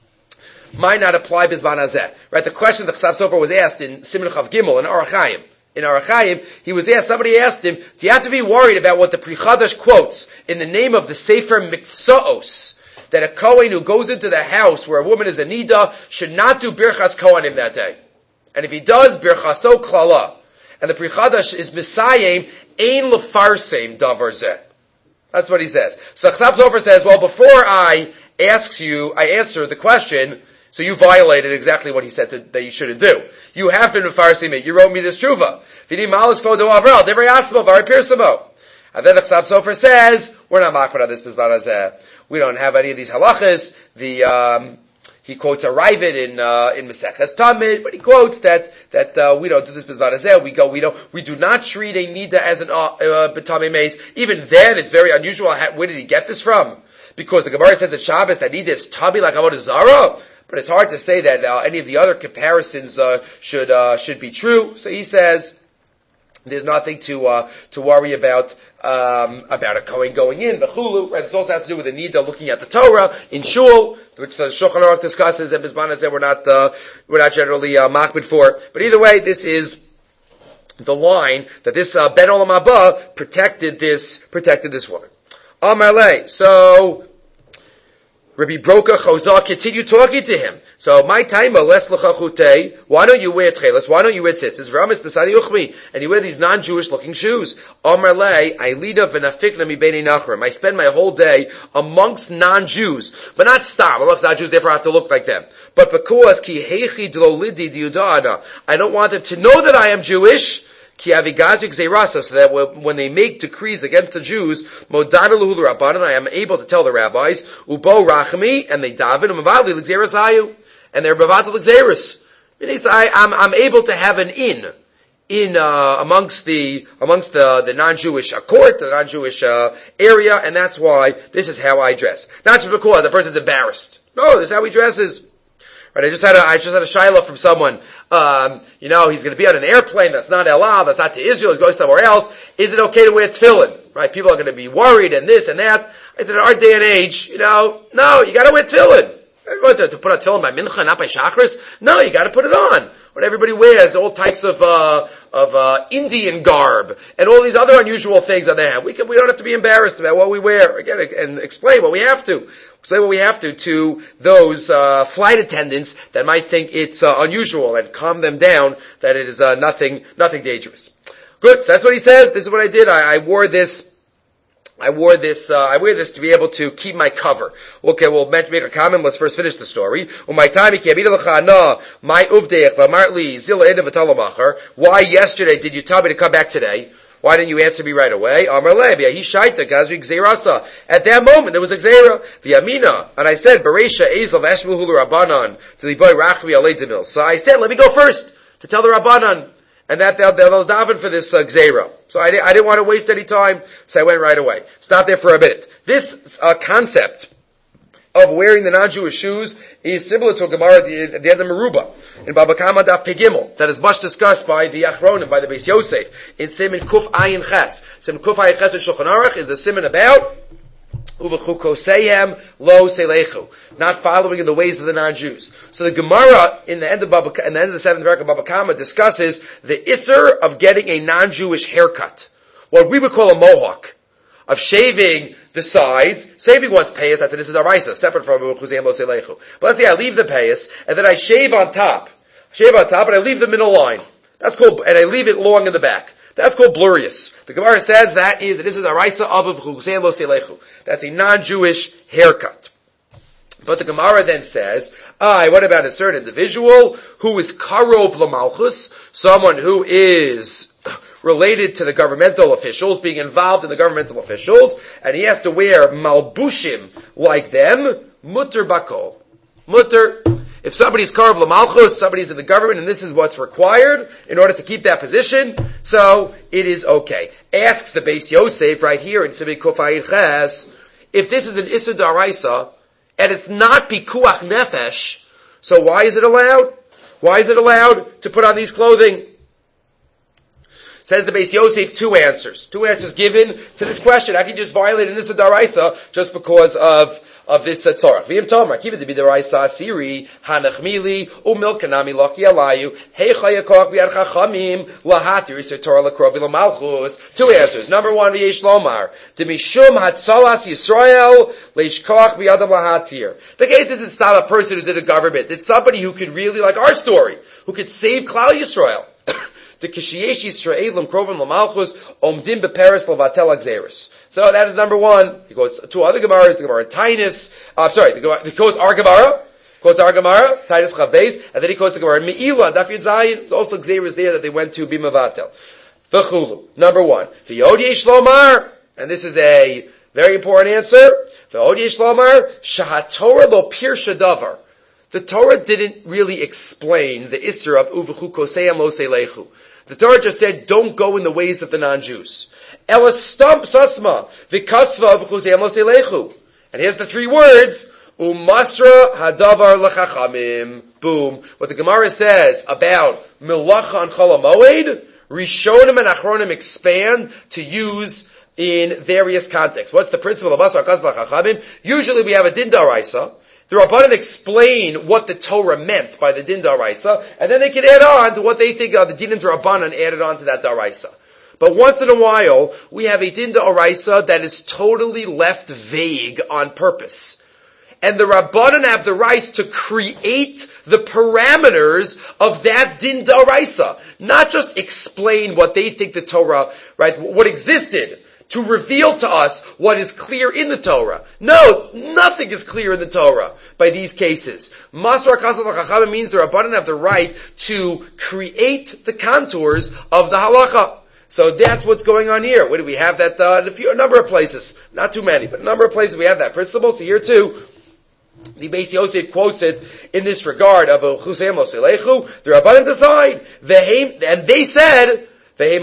might not apply Bizman Hazeh. Right? The question that Chasab Sofer was asked in Siman Chav Gimel, in Orach Chaim. In Orach Chaim, he was asked, somebody asked him, do you have to be worried about what the Pri Chadash quotes in the name of the Sefer Miksaos? That a Kohen who goes into the house where a woman is a Nida should not do Birchas Kohanim that day. And if he does, Birchaso Klala. And the Pri Chadash is Misayim, Ein Lefarsem Davar Zeh. That's what he says. So the Chasab Sofer says, well, before I ask you, I answer the question, so you violated exactly what he said to, that you shouldn't do. You have been Mefarsim it. You wrote me this Tshuva. V'dim malas fodo avral, divrei atzmo, vari pirsamo. And then the Chasab Sofer says, we're not makpid on this Bizman Hazeh. We don't have any of these halachas. The, um, He quotes a Ravid in uh, in Maseches Tamid, but he quotes that that uh, we don't do this Bizman Hazeh. We go, we don't, we do not treat a nida as an uh, betame mace. Even then, it's very unusual. Where did he get this from? Because the Gemara says at Shabbos that nida is tabi like avodah zara, but it's hard to say that uh, any of the other comparisons uh, should uh, should be true. So he says there's nothing to uh, to worry about. Um, about a Kohen going in, the chulu, right? This also has to do with the nida looking at the Torah in shul, which the Shulchan Aruch discusses, and Bizman Hazeh we're not, uh, we're not generally, uh, makbid for. But either way, this is the line that this, uh, Ben Olam Haba protected this, protected this woman. Amalei. So, Rabbi Broka Chozah continued talking to him. So, my time, les l'chachutei, why don't you wear tcheles? Why don't you wear tzitzis? V'ramis b'sari uchmi, and you wear these non-Jewish looking shoes. Amar lei, I lida v'nafikna mi b'nei nachrim. I spend my whole day amongst non-Jews, but not stam, amongst non-Jews, therefore I have to look like them. But because ki heichi dlo lidi diudana, I don't want them to know that I am Jewish, ki avigazik zeirasa, so that when they make decrees against the Jews, modana luhu l'rabbanan, I am able to tell the rabbis, ubo rachmi, and they daven, umavadli l'gzeirasayu. And they're Bavatal Xeris. I, I'm, I'm able to have an in, in, uh, amongst the, amongst the, the non-Jewish uh, court, the non-Jewish, uh, area, and that's why this is how I dress. Not just because the person's embarrassed. No, this is how he dresses. Right, I just had a, I just had a shiloh from someone, um, you know, he's gonna be on an airplane that's not El Al, that's not to Israel, he's going somewhere else. Is it okay to wear tefillin? Right, people are gonna be worried and this and that. I said, in our day and age, you know, no, you gotta wear tefillin. To put on tefillin by mincha, not by shachris? No, you got to put it on. What everybody wears, all types of uh, of uh, Indian garb and all these other unusual things on their hand. We can, we don't have to be embarrassed about what we wear. Again, and explain what we have to. Explain what we have to to those uh, flight attendants that might think it's uh, unusual, and calm them down that it is uh, nothing nothing dangerous. Good. So that's what he says. This is what I did. I, I wore this. I wore this, uh, I wear this to be able to keep my cover. Okay, we'll make a comment. Let's first finish the story. Why yesterday did you tell me to come back today? Why didn't you answer me right away? At that moment, there was a gzeira. And I said, so I said, let me go first to tell the Rabbanan. And that they'll, they'll daven for this uh, gzeira. So I, I didn't want to waste any time, so I went right away. Stop there for a minute. This uh, concept of wearing the non-Jewish shoes is similar to a Gemara at the, at the end of Meruba, in Baba Kama Daf Pegimel, that is much discussed by the Achronim, by the Beis Yosef, in Siman Kuf Ayin Ches. Siman Kuf Ayin Ches in Shulchan Aruch is the Siman about Uvechukoseyem lo selechu, not following in the ways of the non-Jews. So the Gemara in the end of Baba, in the end of the seventh parak of Baba Kama discusses the isser of getting a non-Jewish haircut, what we would call a mohawk, of shaving the sides, saving one's payas. That's an isser daraisa, separate from Uvechukoseyem lo selechu. But let's say I leave the payas and then I shave on top, shave on top, and I leave the middle line. That's cool, and I leave it long in the back. That's called blurious. The Gemara says that is, this is a raisa of Uvechukoseyem lo selechu. That's a non-Jewish haircut. But the Gemara then says, ah, what about a certain individual who is karov lamalchus, someone who is related to the governmental officials, being involved in the governmental officials, and he has to wear malbushim like them, mutter bakol. Mutter. If somebody's karov lamalchus, somebody's in the government, and this is what's required in order to keep that position, so it is okay. Asks the Beis Yosef right here in Siman Kuf Ayin Ches, if this is an Issa Daraisa, and it's not Pikuach Nefesh, so why is it allowed? Why is it allowed to put on these clothing? Says the Beis Yosef, two answers. Two answers given to this question. I can just violate an Issa Daraisa just because of of this tzorach. V'im tomar, kiva to be the raisa asiri, hanachmili, umilkanami loki alayu, heicha yakok v'yad chachamim, lahatir iser Torah lakrovi lamalchus. Two answers. Number one, v'yesh lomar, to mishum hatzalas Yisrael, leishkoch v'yadam lahatir. The case is it's not a person who's in a government. It's somebody who could really, like our story, who could save Klal Yisrael. The kishiyesh Yisraelim krovim lamalchus, omdim beperes lavatel agzeris. So that is number one. He goes two other Gemaras, the Gemara Tainus, uh, I'm sorry, the Gemara, he goes our Gemara, quotes our Gemara, Tainus Chavbeis, and then he goes to Gemara Me'ila, Daf Yud Zayin. There's also Xeris there that they went to Bimavatel. The Chulu, number one. The Yod Yesh Lomar, and this is a very important answer. The Yod Yesh Lomar, Shahatorah lo Pirsha Davar. The Torah didn't really explain the Isser of Uvechukoseyem lo selechu. The Torah just said, don't go in the ways of the non-Jews. Ela stump sasma, v'kasva v'chuseyem lo selechu. And here's the three words, umasra hadavar l'chachamim. Boom. What the Gemara says about milacha on Chol HaMoed, Rishonim and Achronim expand to use in various contexts. What's the principle of umasra hadavar l'chachamim? Usually we have a din d'oraisa. The Rabbanan explain what the Torah meant by the din d'oraisa, and then they can add on to what they think are the din of Rabbanan added on to that d'oraisa. But once in a while, we have a din d'oraisa that is totally left vague on purpose. And the Rabbanan have the rights to create the parameters of that din d'oraisa. Not just explain what they think the Torah, right, what existed, to reveal to us what is clear in the Torah. No, nothing is clear in the Torah by these cases. Masra Kasal Chachamim means the Rabbanan have the right to create the contours of the halacha. So that's what's going on here. Where do we have that? Uh, in a few, a number of places, not too many, but a number of places we have that principle. So here too, the Beis Yosef quotes it in this regard of Uvechukoseyem lo selechu. The Rabbanan decide, and they said, it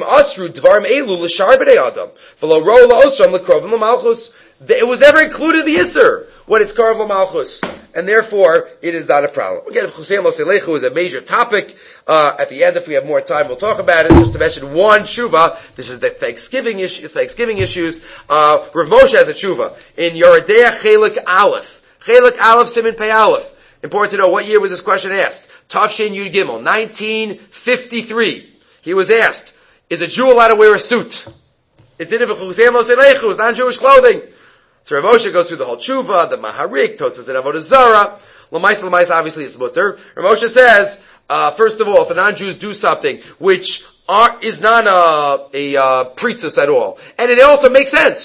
was never included in the Isser when it's Karov L'Malchus, and therefore it is not a problem. Again, Uvechukoseyem lo selechu is a major topic. Uh, at the end, if we have more time, we'll talk about it. Just to mention one tshuva, this is the Thanksgiving issue, Thanksgiving issues. Uh, Rav Moshe has a tshuva in Yoredeah Chelik Aleph, Chelik Aleph Siman Pei Aleph. Important to know, what year was this question asked? Tavshin Yud Gimel, nineteen fifty-three. He was asked, is a Jew allowed to wear a suit? It's in Uvechukoseyem lo selechu, it's non-Jewish clothing. So Rav Moshe goes through the whole tshuva, the Maharik, Tosfos and Avodah Zarah. L'maisa, l'maisa, obviously it's mutter. Rav Moshe says, uh, first of all, if the non-Jews do something which are, is not a, a uh, pritzus at all, and it also makes sense.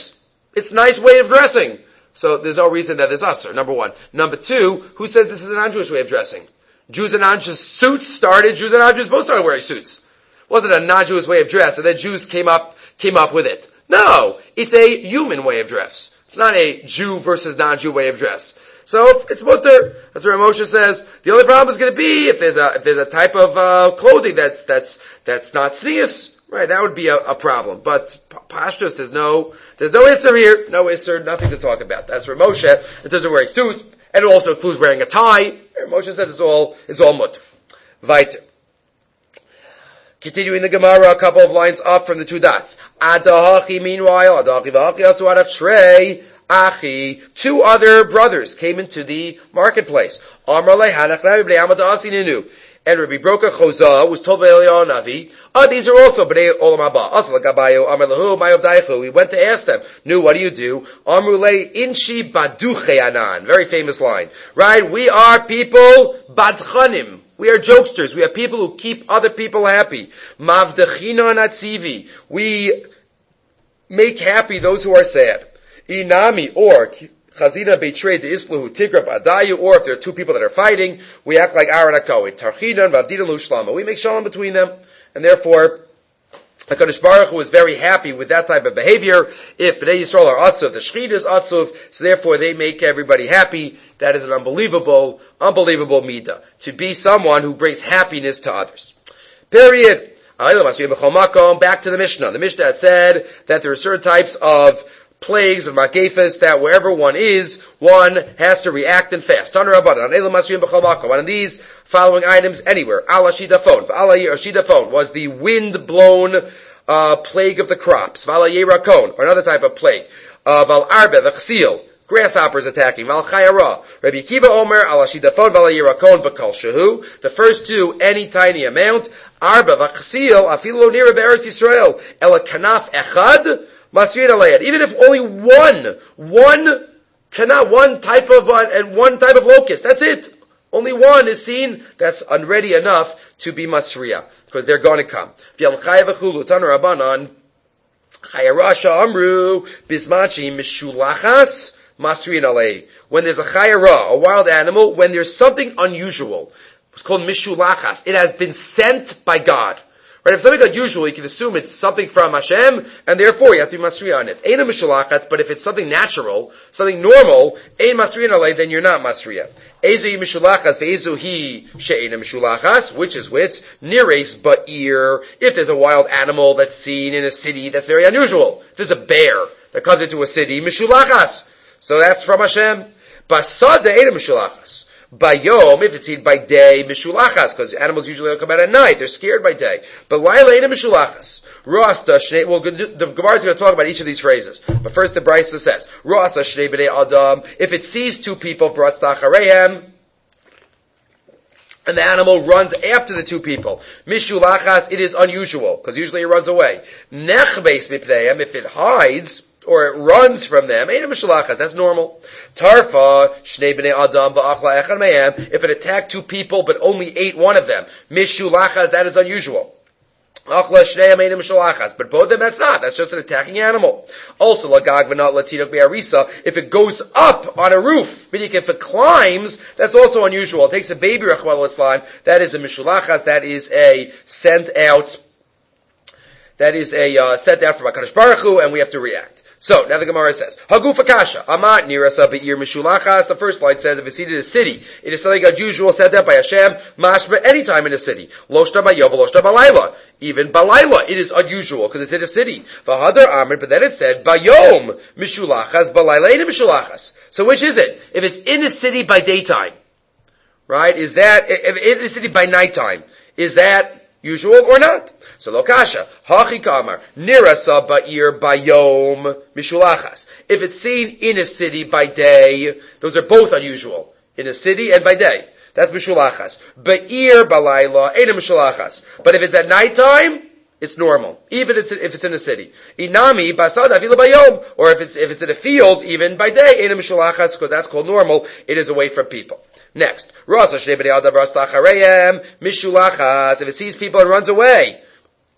It's a nice way of dressing. So there's no reason that there's usher, number one. Number two, who says this is a non-Jewish way of dressing? Jews and non-Jews suits started, Jews and non-Jews both started wearing suits. It wasn't a non-Jewish way of dress, and then Jews came up, came up with it. No, it's a human way of dress. It's not a Jew versus non-Jew way of dress. So if it's mutter, that's what Moshe says. The only problem is going to be if there's a if there's a type of uh, clothing that's that's that's not tznius, right? That would be a, a problem. But pashtus, there's no there's no isser here, no isser, nothing to talk about. That's for Moshe. It doesn't wearing suits, and it also includes wearing a tie. Moshe says it's all it's all mutter. Weiter. Continuing the Gemara, a couple of lines up from the two dots. Adahachi, meanwhile, Adahachi v'hachi asu arachrei. Achi, two other brothers came into the marketplace. Amar lehanach Rabbi bnei Amad asininu. And Rabbi Broka Choza was told by Eliyahu Navi, oh, these are also bnei olam haba. Asal gabayo amar lahu mayav daichu. We went to ask them, nu, what do you do? Amru le inshi baduche anan. Very famous line. Right? We are people badchanim. We are jokesters. We are people who keep other people happy. Mavdechina natzivi. We make happy those who are sad. Inami, or Chazina betrayed the Islahu Tigra Badayu, or if there are two people that are fighting, we act like Aaron and Kohen. Tarchinan Vavdina Lushlama. We make shalom between them, and therefore, HaKadosh Baruch Hu is very happy with that type of behavior. If Bnei Yisrael are Atzuv, the Shechid is Atzuv, so therefore they make everybody happy. That is an unbelievable, unbelievable midah. To be someone who brings happiness to others. Period. Back to the Mishnah. The Mishnah had said that there are certain types of plagues of magefas that wherever one is, one has to react and fast. One of these following items anywhere. Ala shidafon. Ala shidafon was the wind-blown uh, plague of the crops. Vala yerakon, or another type of plague. Uh, Val arbe, v'chsil, grasshoppers attacking. Val chayara. Rabbi Kiva Omer, ala shidafon, vala yerakon, b'kal shehu. The first two, any tiny amount. Arbe, v'chsil, afilo nira be'eretz Yisrael. Ela kanaf echad. Even if only one, one, cannot, one type of, uh, and one type of locust, that's it. Only one is seen, that's unready enough to be masriya, because they're going to come. When there's a chayara, a wild animal, when there's something unusual, it's called mishulachas. It has been sent by God. Right, if something unusual, you can assume it's something from Hashem, and therefore you have to be masriya on it. Ein mishalachatz, but if it's something natural, something normal, ein masriya alei, then you're not masriya. Ezu mishalachas ve'ezu hi she'ein mishalachas, which is which? Nireis ba'ir. If there's a wild animal that's seen in a city, that's very unusual. If there's a bear that comes into a city, mishalachas. So that's from Hashem. Basad ein mishalachas. By yom, if it's seen by day, mishulachas, because animals usually don't come out at night, they're scared by day. But laila ain't mishulachas. Rasta shnei, well, the Gemara is going to talk about each of these phrases. But first the Brisa says, Rasta shnei b'nei adam, if it sees two people, v'ratzta achareihem, and the animal runs after the two people. Mishulachas, it is unusual, because usually it runs away. Nechbeis mipneihem, if it hides, or it runs from them, that's normal. Tarfa, shnei b'nei adam v'achla echad mehem, if it attacked two people but only ate one of them, mishulachas, that is unusual. Achla shnei ain't mishulachas, but both of them, that's not, that's just an attacking animal. Also, lagag v'nat latinok be'arisa, if it goes up on a roof, meaning if it climbs, that's also unusual. It takes a baby, rachmana litzlan, that is a mishulachas, that is a sent out, that is a uh, sent out from HaKadosh Baruch Hu, and we have to react. So, now the Gemara says, Hagufa kasha, amat nirasa be'ir mishulachas, the first line says, if it's in a city, it is something unusual sent out by Hashem, mashma, any time in a city. Loshta ba'yov, loshta ba'layla. Even ba'layla, it is unusual, because it's in a city. V'hadar amr, but then it said, ba'yom mishulachas, ba'layla ain't mishulachas. So which is it? If it's in a city by daytime, right, is that, if it's in a city by nighttime, is that usual or not? So lokasha, hachi kamar, nirasa ba'ir bayom mishulachas. If it's seen in a city by day, those are both unusual. In a city and by day. That's mishulachas. Ba'ir balayla, ain't a mishulachas. But if it's at nighttime, it's normal. Even if it's in a city. Inami basad avila bayom. Or if it's, if it's in a field, even by day, ain't a mishulachas, because that's called normal. It is away from people. Next. Rasa shnei b'nei adam rasta achareyem mishulachas. If it sees people and runs away.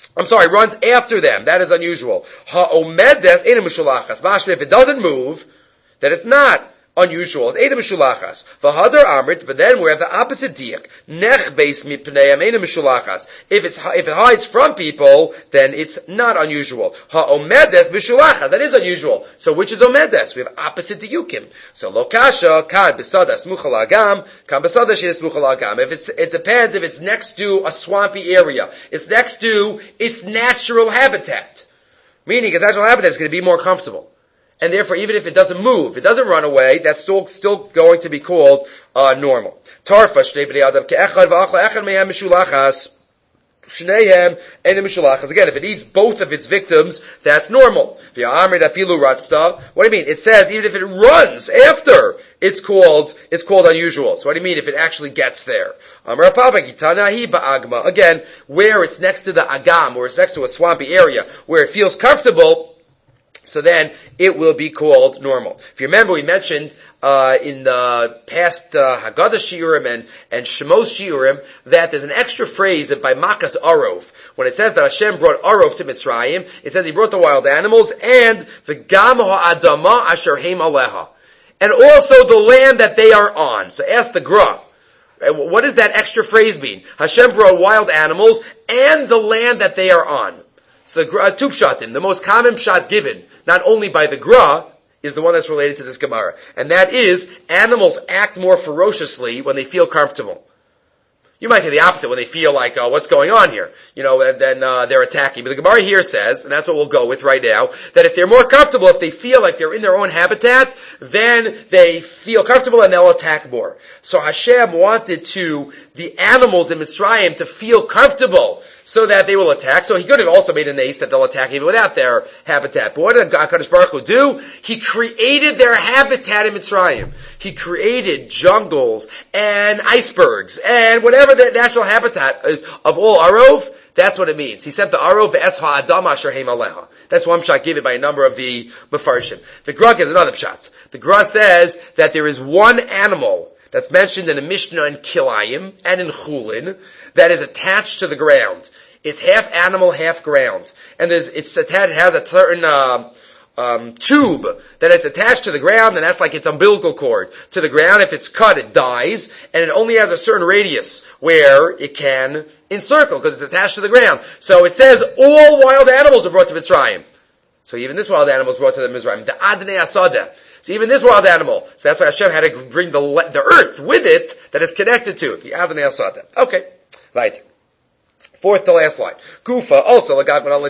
I'm sorry, runs after them. That is unusual. Ha'omedes ena mishulachas. Mashma, if it doesn't move, then it's not unusual. It's ena mishulachas. V'hadar amrit, but then we have the opposite diak. Nech beis mipneim ena mishulachas. If it's, if it hides from people, then it's not unusual. Ha'omedes mishulachas. That is unusual. So which is omedes? We have opposite diukim. So lokasha, kan besadas muchal agam, kan besadas shis muchal agam. If it's, it depends if it's next to a swampy area. It's next to its natural habitat. Meaning its natural habitat is going to be more comfortable. And therefore, even if it doesn't move, it doesn't run away, that's still, still going to be called, uh, normal. Tarfa, shnei b'nei adam ke'echad v'achla echad mehem mishulachas. Shneihem ena mishulachas. Again, if it eats both of its victims, that's normal. V'ya'amrid afilu ratzta. What do you mean? It says even if it runs after, it's called, it's called unusual. So what do you mean if it actually gets there? Amar papa gitanahi ba'agma. Again, where it's next to the agam, or it's next to a swampy area, where it feels comfortable, so then it will be called normal. If you remember, we mentioned uh, in the past uh, Haggadah Shiurim and, and Shemos Shiurim that there's an extra phrase by Makas Arov. When it says that Hashem brought Arov to Mitzrayim, it says He brought the wild animals and the Gam ha'adama asher heim aleha, and also the land that they are on. So ask the Gra, what does that extra phrase mean? Hashem brought wild animals and the land that they are on. So the uh, two pshatim, the most common pshat given, not only by the Gra, is the one that's related to this Gemara. And that is, animals act more ferociously when they feel comfortable. You might say the opposite, when they feel like, oh, what's going on here? You know, and then uh, they're attacking. But the Gemara here says, and that's what we'll go with right now, that if they're more comfortable, if they feel like they're in their own habitat, then they feel comfortable and they'll attack more. So Hashem wanted to, the animals in Mitzrayim to feel comfortable, so that they will attack. So He could have also made an ace that they'll attack even without their habitat. But what did HaKadosh Baruch Hu do? He created their habitat in Mitzrayim. He created jungles and icebergs and whatever the natural habitat is of all Arov. That's what it means. He sent the Arov v'es ha'adam asher heim aleha. That's one pshat given by a number of the Mefarshim. The Gra gives another pshat. The Gra says that there is one animal that's mentioned in the Mishnah in Kilayim and in Chulin that is attached to the ground. It's half animal, half ground. And there's, it's attached, it has a certain, uh, um, tube that it's attached to the ground, and that's like its umbilical cord to the ground. If it's cut, it dies, and it only has a certain radius where it can encircle, because it's attached to the ground. So it says all wild animals are brought to Mitzrayim. So even this wild animal is brought to the Mitzrayim. The Adnei Asada. So even this wild animal. So that's why Hashem had to bring the, the earth with it that is connected to it. The Adnei Asada. Okay. Right. Fourth to last line. Kufa, also,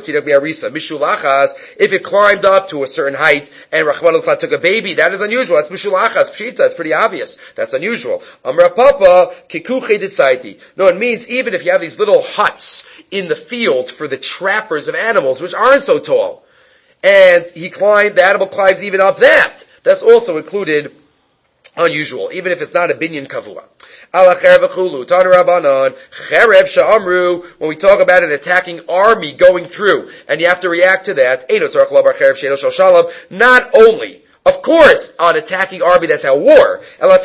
mishulachas, if it climbed up to a certain height, and Rachman al took a baby, that is unusual. That's mishulachas, pshita, it's pretty obvious. That's unusual. Amra papa, kikuche ditzaiti. No, it means even if you have these little huts in the field for the trappers of animals, which aren't so tall, and he climbed, the animal climbs even up that, that's also included unusual, even if it's not a binyan kavua. When we talk about an attacking army going through, and you have to react to that, not only, of course, an attacking army that's at war,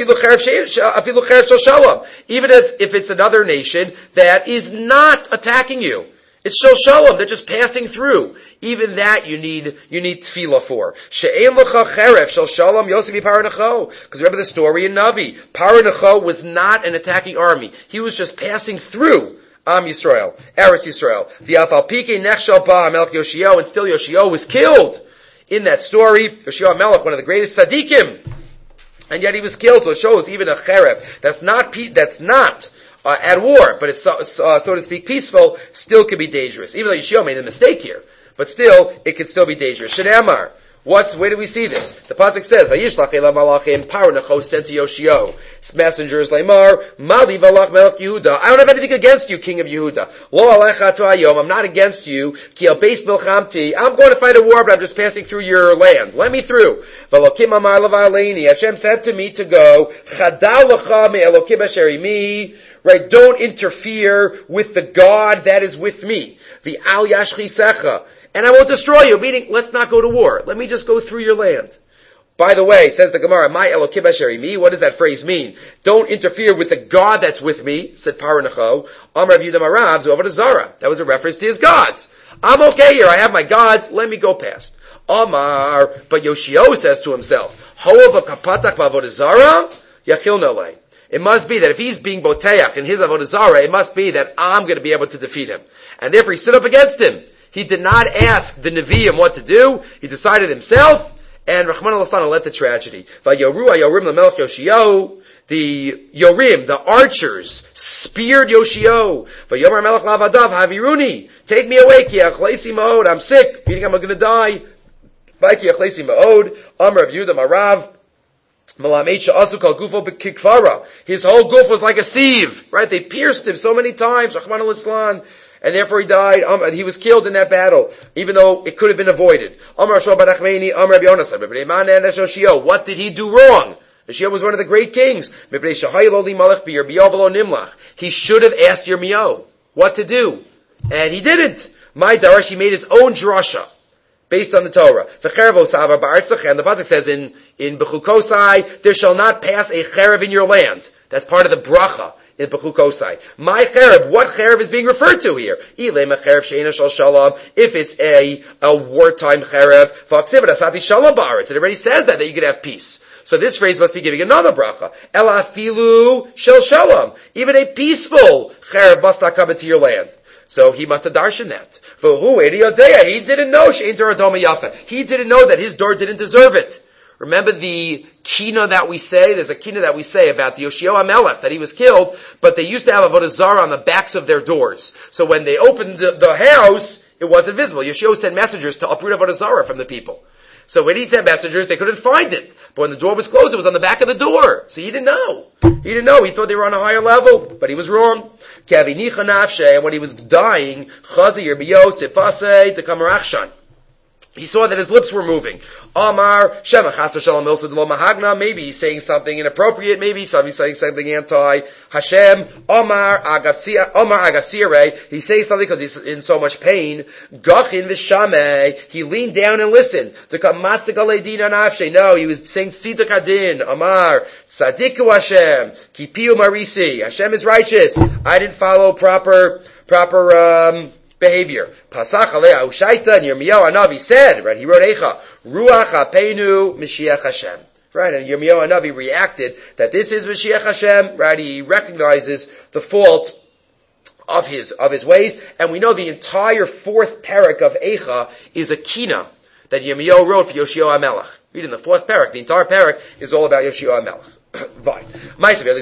even if, if it's another nation that is not attacking you. It's shel shalom, they're just passing through. Even that you need, you need tefillah for. She'ein l'cha cheref shel shalom Yosef Paranecho. Because remember the story in Navi. Paranecho was not an attacking army. He was just passing through Am Yisrael, Eretz Yisrael. V'afal pikei nechshel ba Melech Yoshio, and still Yoshio was killed in that story. Yoshio Melech, one of the greatest tzaddikim. And yet he was killed, so it shows even a cheref that's not, that's not, Uh, at war, but it's so, uh, so to speak peaceful, still can be dangerous. Even though Yeshua made a mistake here, but still it can still be dangerous. Shneamar, what's where do we see this? The pasuk says, "Vayishlach elam malachim Paranecho sent to Yoshio, messengers Lamar Mali Valach Melech Yehuda. I don't have anything against you, King of Yehuda. Lo alecha to'ayom. I'm not against you. Ki al beis milchamti. I'm going to fight a war, but I'm just passing through your land. Let me through. V'lokim amar levaleini. Hashem said to me to go. Chadal lecha me elokim asher imi." Right, don't interfere with the God that is with me. The al yashchisecha. And I won't destroy you, meaning let's not go to war. Let me just go through your land. By the way, says the Gemara, my Elokim asher imi, what does that phrase mean? Don't interfere with the God that's with me, said Paranecho. Amar Rav Yehuda Marav, zu avodah zara. That was a reference to his gods. I'm okay here, I have my gods, let me go past. Amar, but Yoshio says to himself, Ho'ava kapatach v'avodah zara, yachil nolei. It must be that if he's being boteach in his avodah zara, it must be that I'm going to be able to defeat him. And therefore he stood up against him. He did not ask the Nevi'im what to do, he decided himself, and Rahman al-Aslan let the tragedy. Vayoru ayorim l'melech Yoshio, the Yorim, the archers, speared Yoshio. Vayomer melech lavadav haviruni, take me away, ki achlesi ma'od, I'm sick, meaning I'm going to die. Vaiki achlesi ma'od, Amar Rav Yehuda Marav, Malamet she'asu kal gufo b'kikvara. His whole goof was like a sieve, right? They pierced him so many times, Rahman al-Aslan. And therefore he died, um, he was killed in that battle, even though it could have been avoided. What did he do wrong? Yoshio was one of the great kings. He should have asked Yirmiyahu what to do. And he didn't. My Darash, he made his own drasha, based on the Torah. The pasuk says in, in Bechukosai, there shall not pass a cherev in your land. That's part of the bracha. In Bechukosai. My cherev, what cherev is being referred to here? If it's a, a wartime cherev, it already says that, that you could have peace. So this phrase must be giving another bracha. Elafilu shel shalom. Even a peaceful cherev must not come into your land. So he must have darshan that. He didn't know He didn't know that his door didn't deserve it. Remember the kina that we say? There's a kina that we say about the Yoshio HaMelech, that he was killed, but they used to have avodah zara on the backs of their doors. So when they opened the, the house, it wasn't visible. Yoshio sent messengers to uproot avodah zara from the people. So when he sent messengers, they couldn't find it. But when the door was closed, it was on the back of the door. So he didn't know. He didn't know. He thought they were on a higher level, but he was wrong. And when he was dying, he saw that his lips were moving. Amar, Shema Chas v'Shalom Milsa D'lo Mahagna, maybe he's saying something inappropriate, maybe he's saying something anti Hashem. Amar Agavsir, Amar Agavsire, he's saying something because he's in so much pain. Gachin v'Shameh, he leaned down and listened. To come Mastik Aledin Anafshe, no, he was saying Tzidak Adin. Amar, Tzadiku Hashem, Kipiu Marisi, Hashem is righteous. I didn't follow proper, proper, um, behavior. Pasach alei Ushaita, and Yirmiyahu Hanavi said, right, he wrote Eicha, Ruach HaPeinu Mashiach Hashem. Right, and Yirmiyahu Hanavi reacted that this is Mashiach Hashem, right, he recognizes the fault of his, of his ways, and we know the entire fourth parak of Eicha is a kina that Yirmiyahu wrote for Yoshio HaMelech. Read in the fourth parak, the entire parak is all about Yoshio HaMelech. Fine. This, the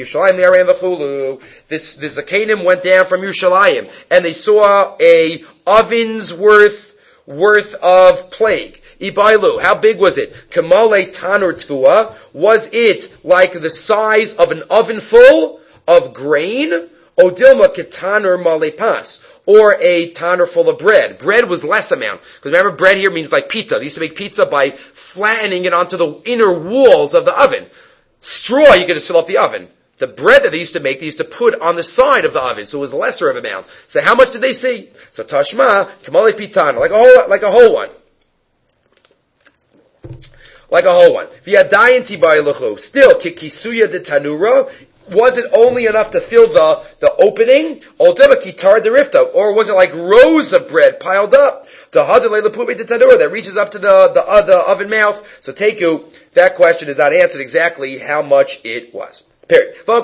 Zakanim went down from Yerushalayim, and they saw a oven's worth, worth of plague. Ibailu, how big was it? Kamale tanur tvua, was it like the size of an oven full of grain? Odilma ketanur male pas, or a tanur full of bread. Bread was less amount. Because remember, bread here means like pizza. They used to make pizza by flattening it onto the inner walls of the oven. Straw, you could just fill up the oven. The bread that they used to make, they used to put on the side of the oven, so it was lesser of amount. So how much did they see? So tashma, kamale pitana, like a whole, like a whole one. Like a whole one. V'yadayin tibayiluchu. Still, kikisuya de tanura, was it only enough to fill the, the opening? Ultima kitar de rifta. Or was it like rows of bread piled up? That reaches up to the, the, uh, the oven mouth. So Teku, that question is not answered exactly how much it was. Period. There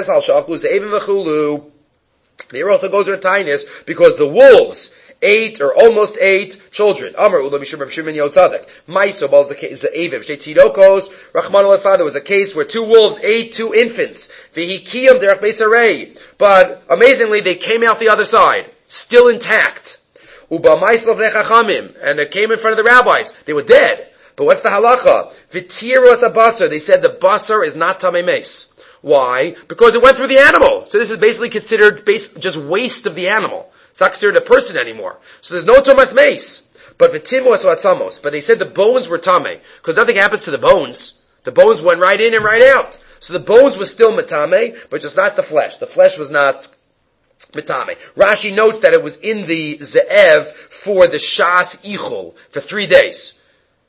also goes to a tinus because the wolves ate or almost ate children. Amar Ula Mishum Shimon Yotzadek. Maiso Balzakez Avim Tidokos. Rahman al there was a case where two wolves ate two infants. Vihikiyam Derech Beisarei. But amazingly, they came out the other side, still intact. Uba Maislav Nechachamim, and they came in front of the rabbis. They were dead. But what's the halacha? V'tiros abasar. They said the basar is not tamei meis. Why? Because it went through the animal. So this is basically considered base, just waste of the animal. It's not considered a person anymore. So there's no tomas meis. But v'timos v'atzamos. But they said the bones were tamei. Because nothing happens to the bones. The bones went right in and right out. So the bones was still matame, but just not the flesh. The flesh was not mitame. Rashi notes that it was in the ze'ev for the shas ichul for three days.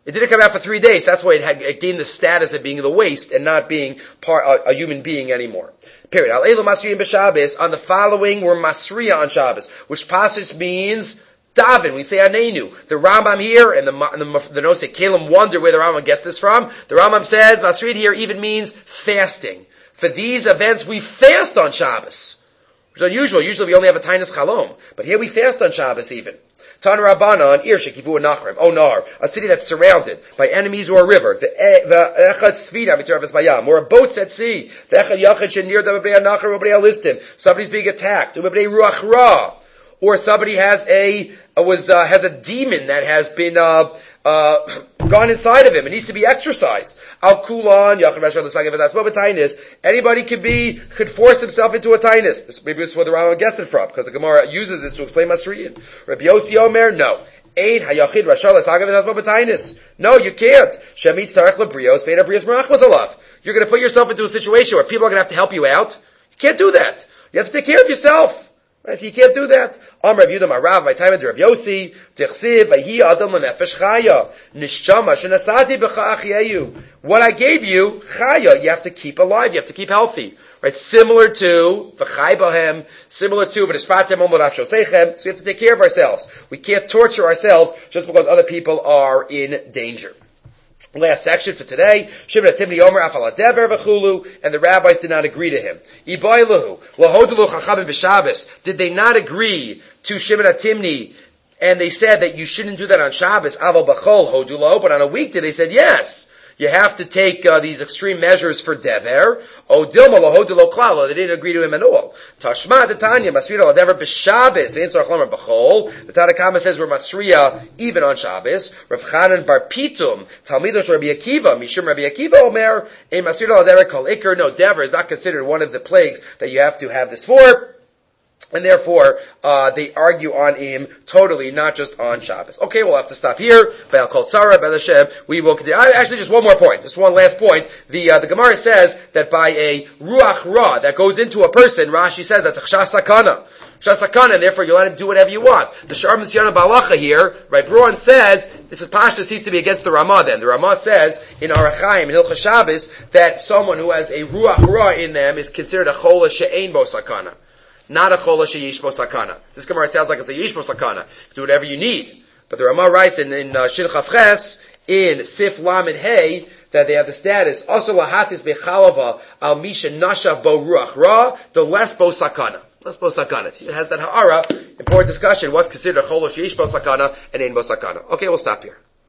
It didn't come out for three days. That's why it had it gained the status of being the waste and not being part a, a human being anymore. Period. Al elu masriyin b'Shabbos. On the following were masriya on Shabbos, which passage means daven. We say anenu. The Rambam here and the and the, the Nosei Kalim wonder where the Rambam gets this from. The Rambam says masriya here even means fasting. For these events, we fast on Shabbos, which is unusual. Usually, we only have a tainis chalom, but here we fast on Shabbos even. Tan Rabbana on Ir Shekivu Nachrim. Oh, Nar, a city that's surrounded by enemies or a river. The Echad Svida V'Teravis Bayam, or a boat at sea. The Echad Yachad Shenir Dababnei Nachrim Ubnei Alistim. Somebody's being attacked. Ubnei Ruach Ra, or somebody has a uh, was uh, has a demon that has been uh, uh, gone inside of him. It needs to be exorcised. Al Kulan Yachad Mashal L'Sagim V'Das Tainis. Anybody could be could force himself into a tainis. This maybe it's where the Rambam gets it from, because the Gemara uses this to explain Masriyin. Rabbi Yossi Omer, no. Ein hayachid rashal l'sagav v'tazmo b'tainis. No, you can't. Shemit tzarech lebrios ve'ena brios merachmas alav. You're going to put yourself into a situation where people are going to have to help you out. You can't do that. You have to take care of yourself. Right? So you can't do that. Am Rav Yehuda Marav, my time of Rav Yossi, Tichsiv, Vahi Adam L'Nefesh Chaya, Nishama Shenasati B'cha Achieyu. What I gave you, Chaya, you have to keep alive, you have to keep healthy. Right? Similar to V'chai Bahem, similar to V'nispatem Omod Afshosechem, so we have to take care of ourselves. We can't torture ourselves just because other people are in danger. Last section for today, Shimon HaTimni Omer Afal Adever V'chulu, and the rabbis did not agree to him. Ibaylahu, Lahodulu Chachamim B'Shabbos, did they not agree to Shimon HaTimni, and they said that you shouldn't do that on Shabbos, Aval B'chol Hodulo, but on a weekday they said yes. You have to take uh, these extreme measures for dever. O dilma lahodilo klala. They didn't agree to him at all. Tashma detanya masriya ladever b'Shabbos. Ein sarach lomer b'chol. The Tanakama says we're masriya even on Shabbos. Rav Chanan bar Pitum talmidosh Rabbi Akiva mishum Rabbi Akiva omer ein masriya ladever kol iker. No, dever is not considered one of the plagues that you have to have this for. And therefore, uh, they argue on him totally, not just on Shabbos. Okay, we'll have to stop here. Be'al kol tzara, be'al Hashem. We will continue. Actually, just one more point. Just one last point. The, uh, the Gemara says that by a ruach ra that goes into a person, Rashi says that's a chshas sakana. Chshas sakana, and therefore you'll let him do whatever you want. The Shar Misyana Balacha here, right, Braun says, this is Pashta seems to be against the Ramah then. The Ramah says, in Arachaim, in Hilchah Shabbos, that someone who has a ruach ra in them is considered a chola she'ein bo sakana. Not a chola she'yishbo sakana. This Gemara sounds like it's a yishbo sakana. Do whatever you need. But the Ramah writes in, in uh, Shin Chavches, in Sif Lamed Hey, that they have the status, also lahatis bechalava al misha nashav bo ruach ra, the less bo sakana. Less bo sakana. It has that ha'ara, important discussion, what's considered a chola she'yishbo sakana and ein bo sakana. Okay, we'll stop here.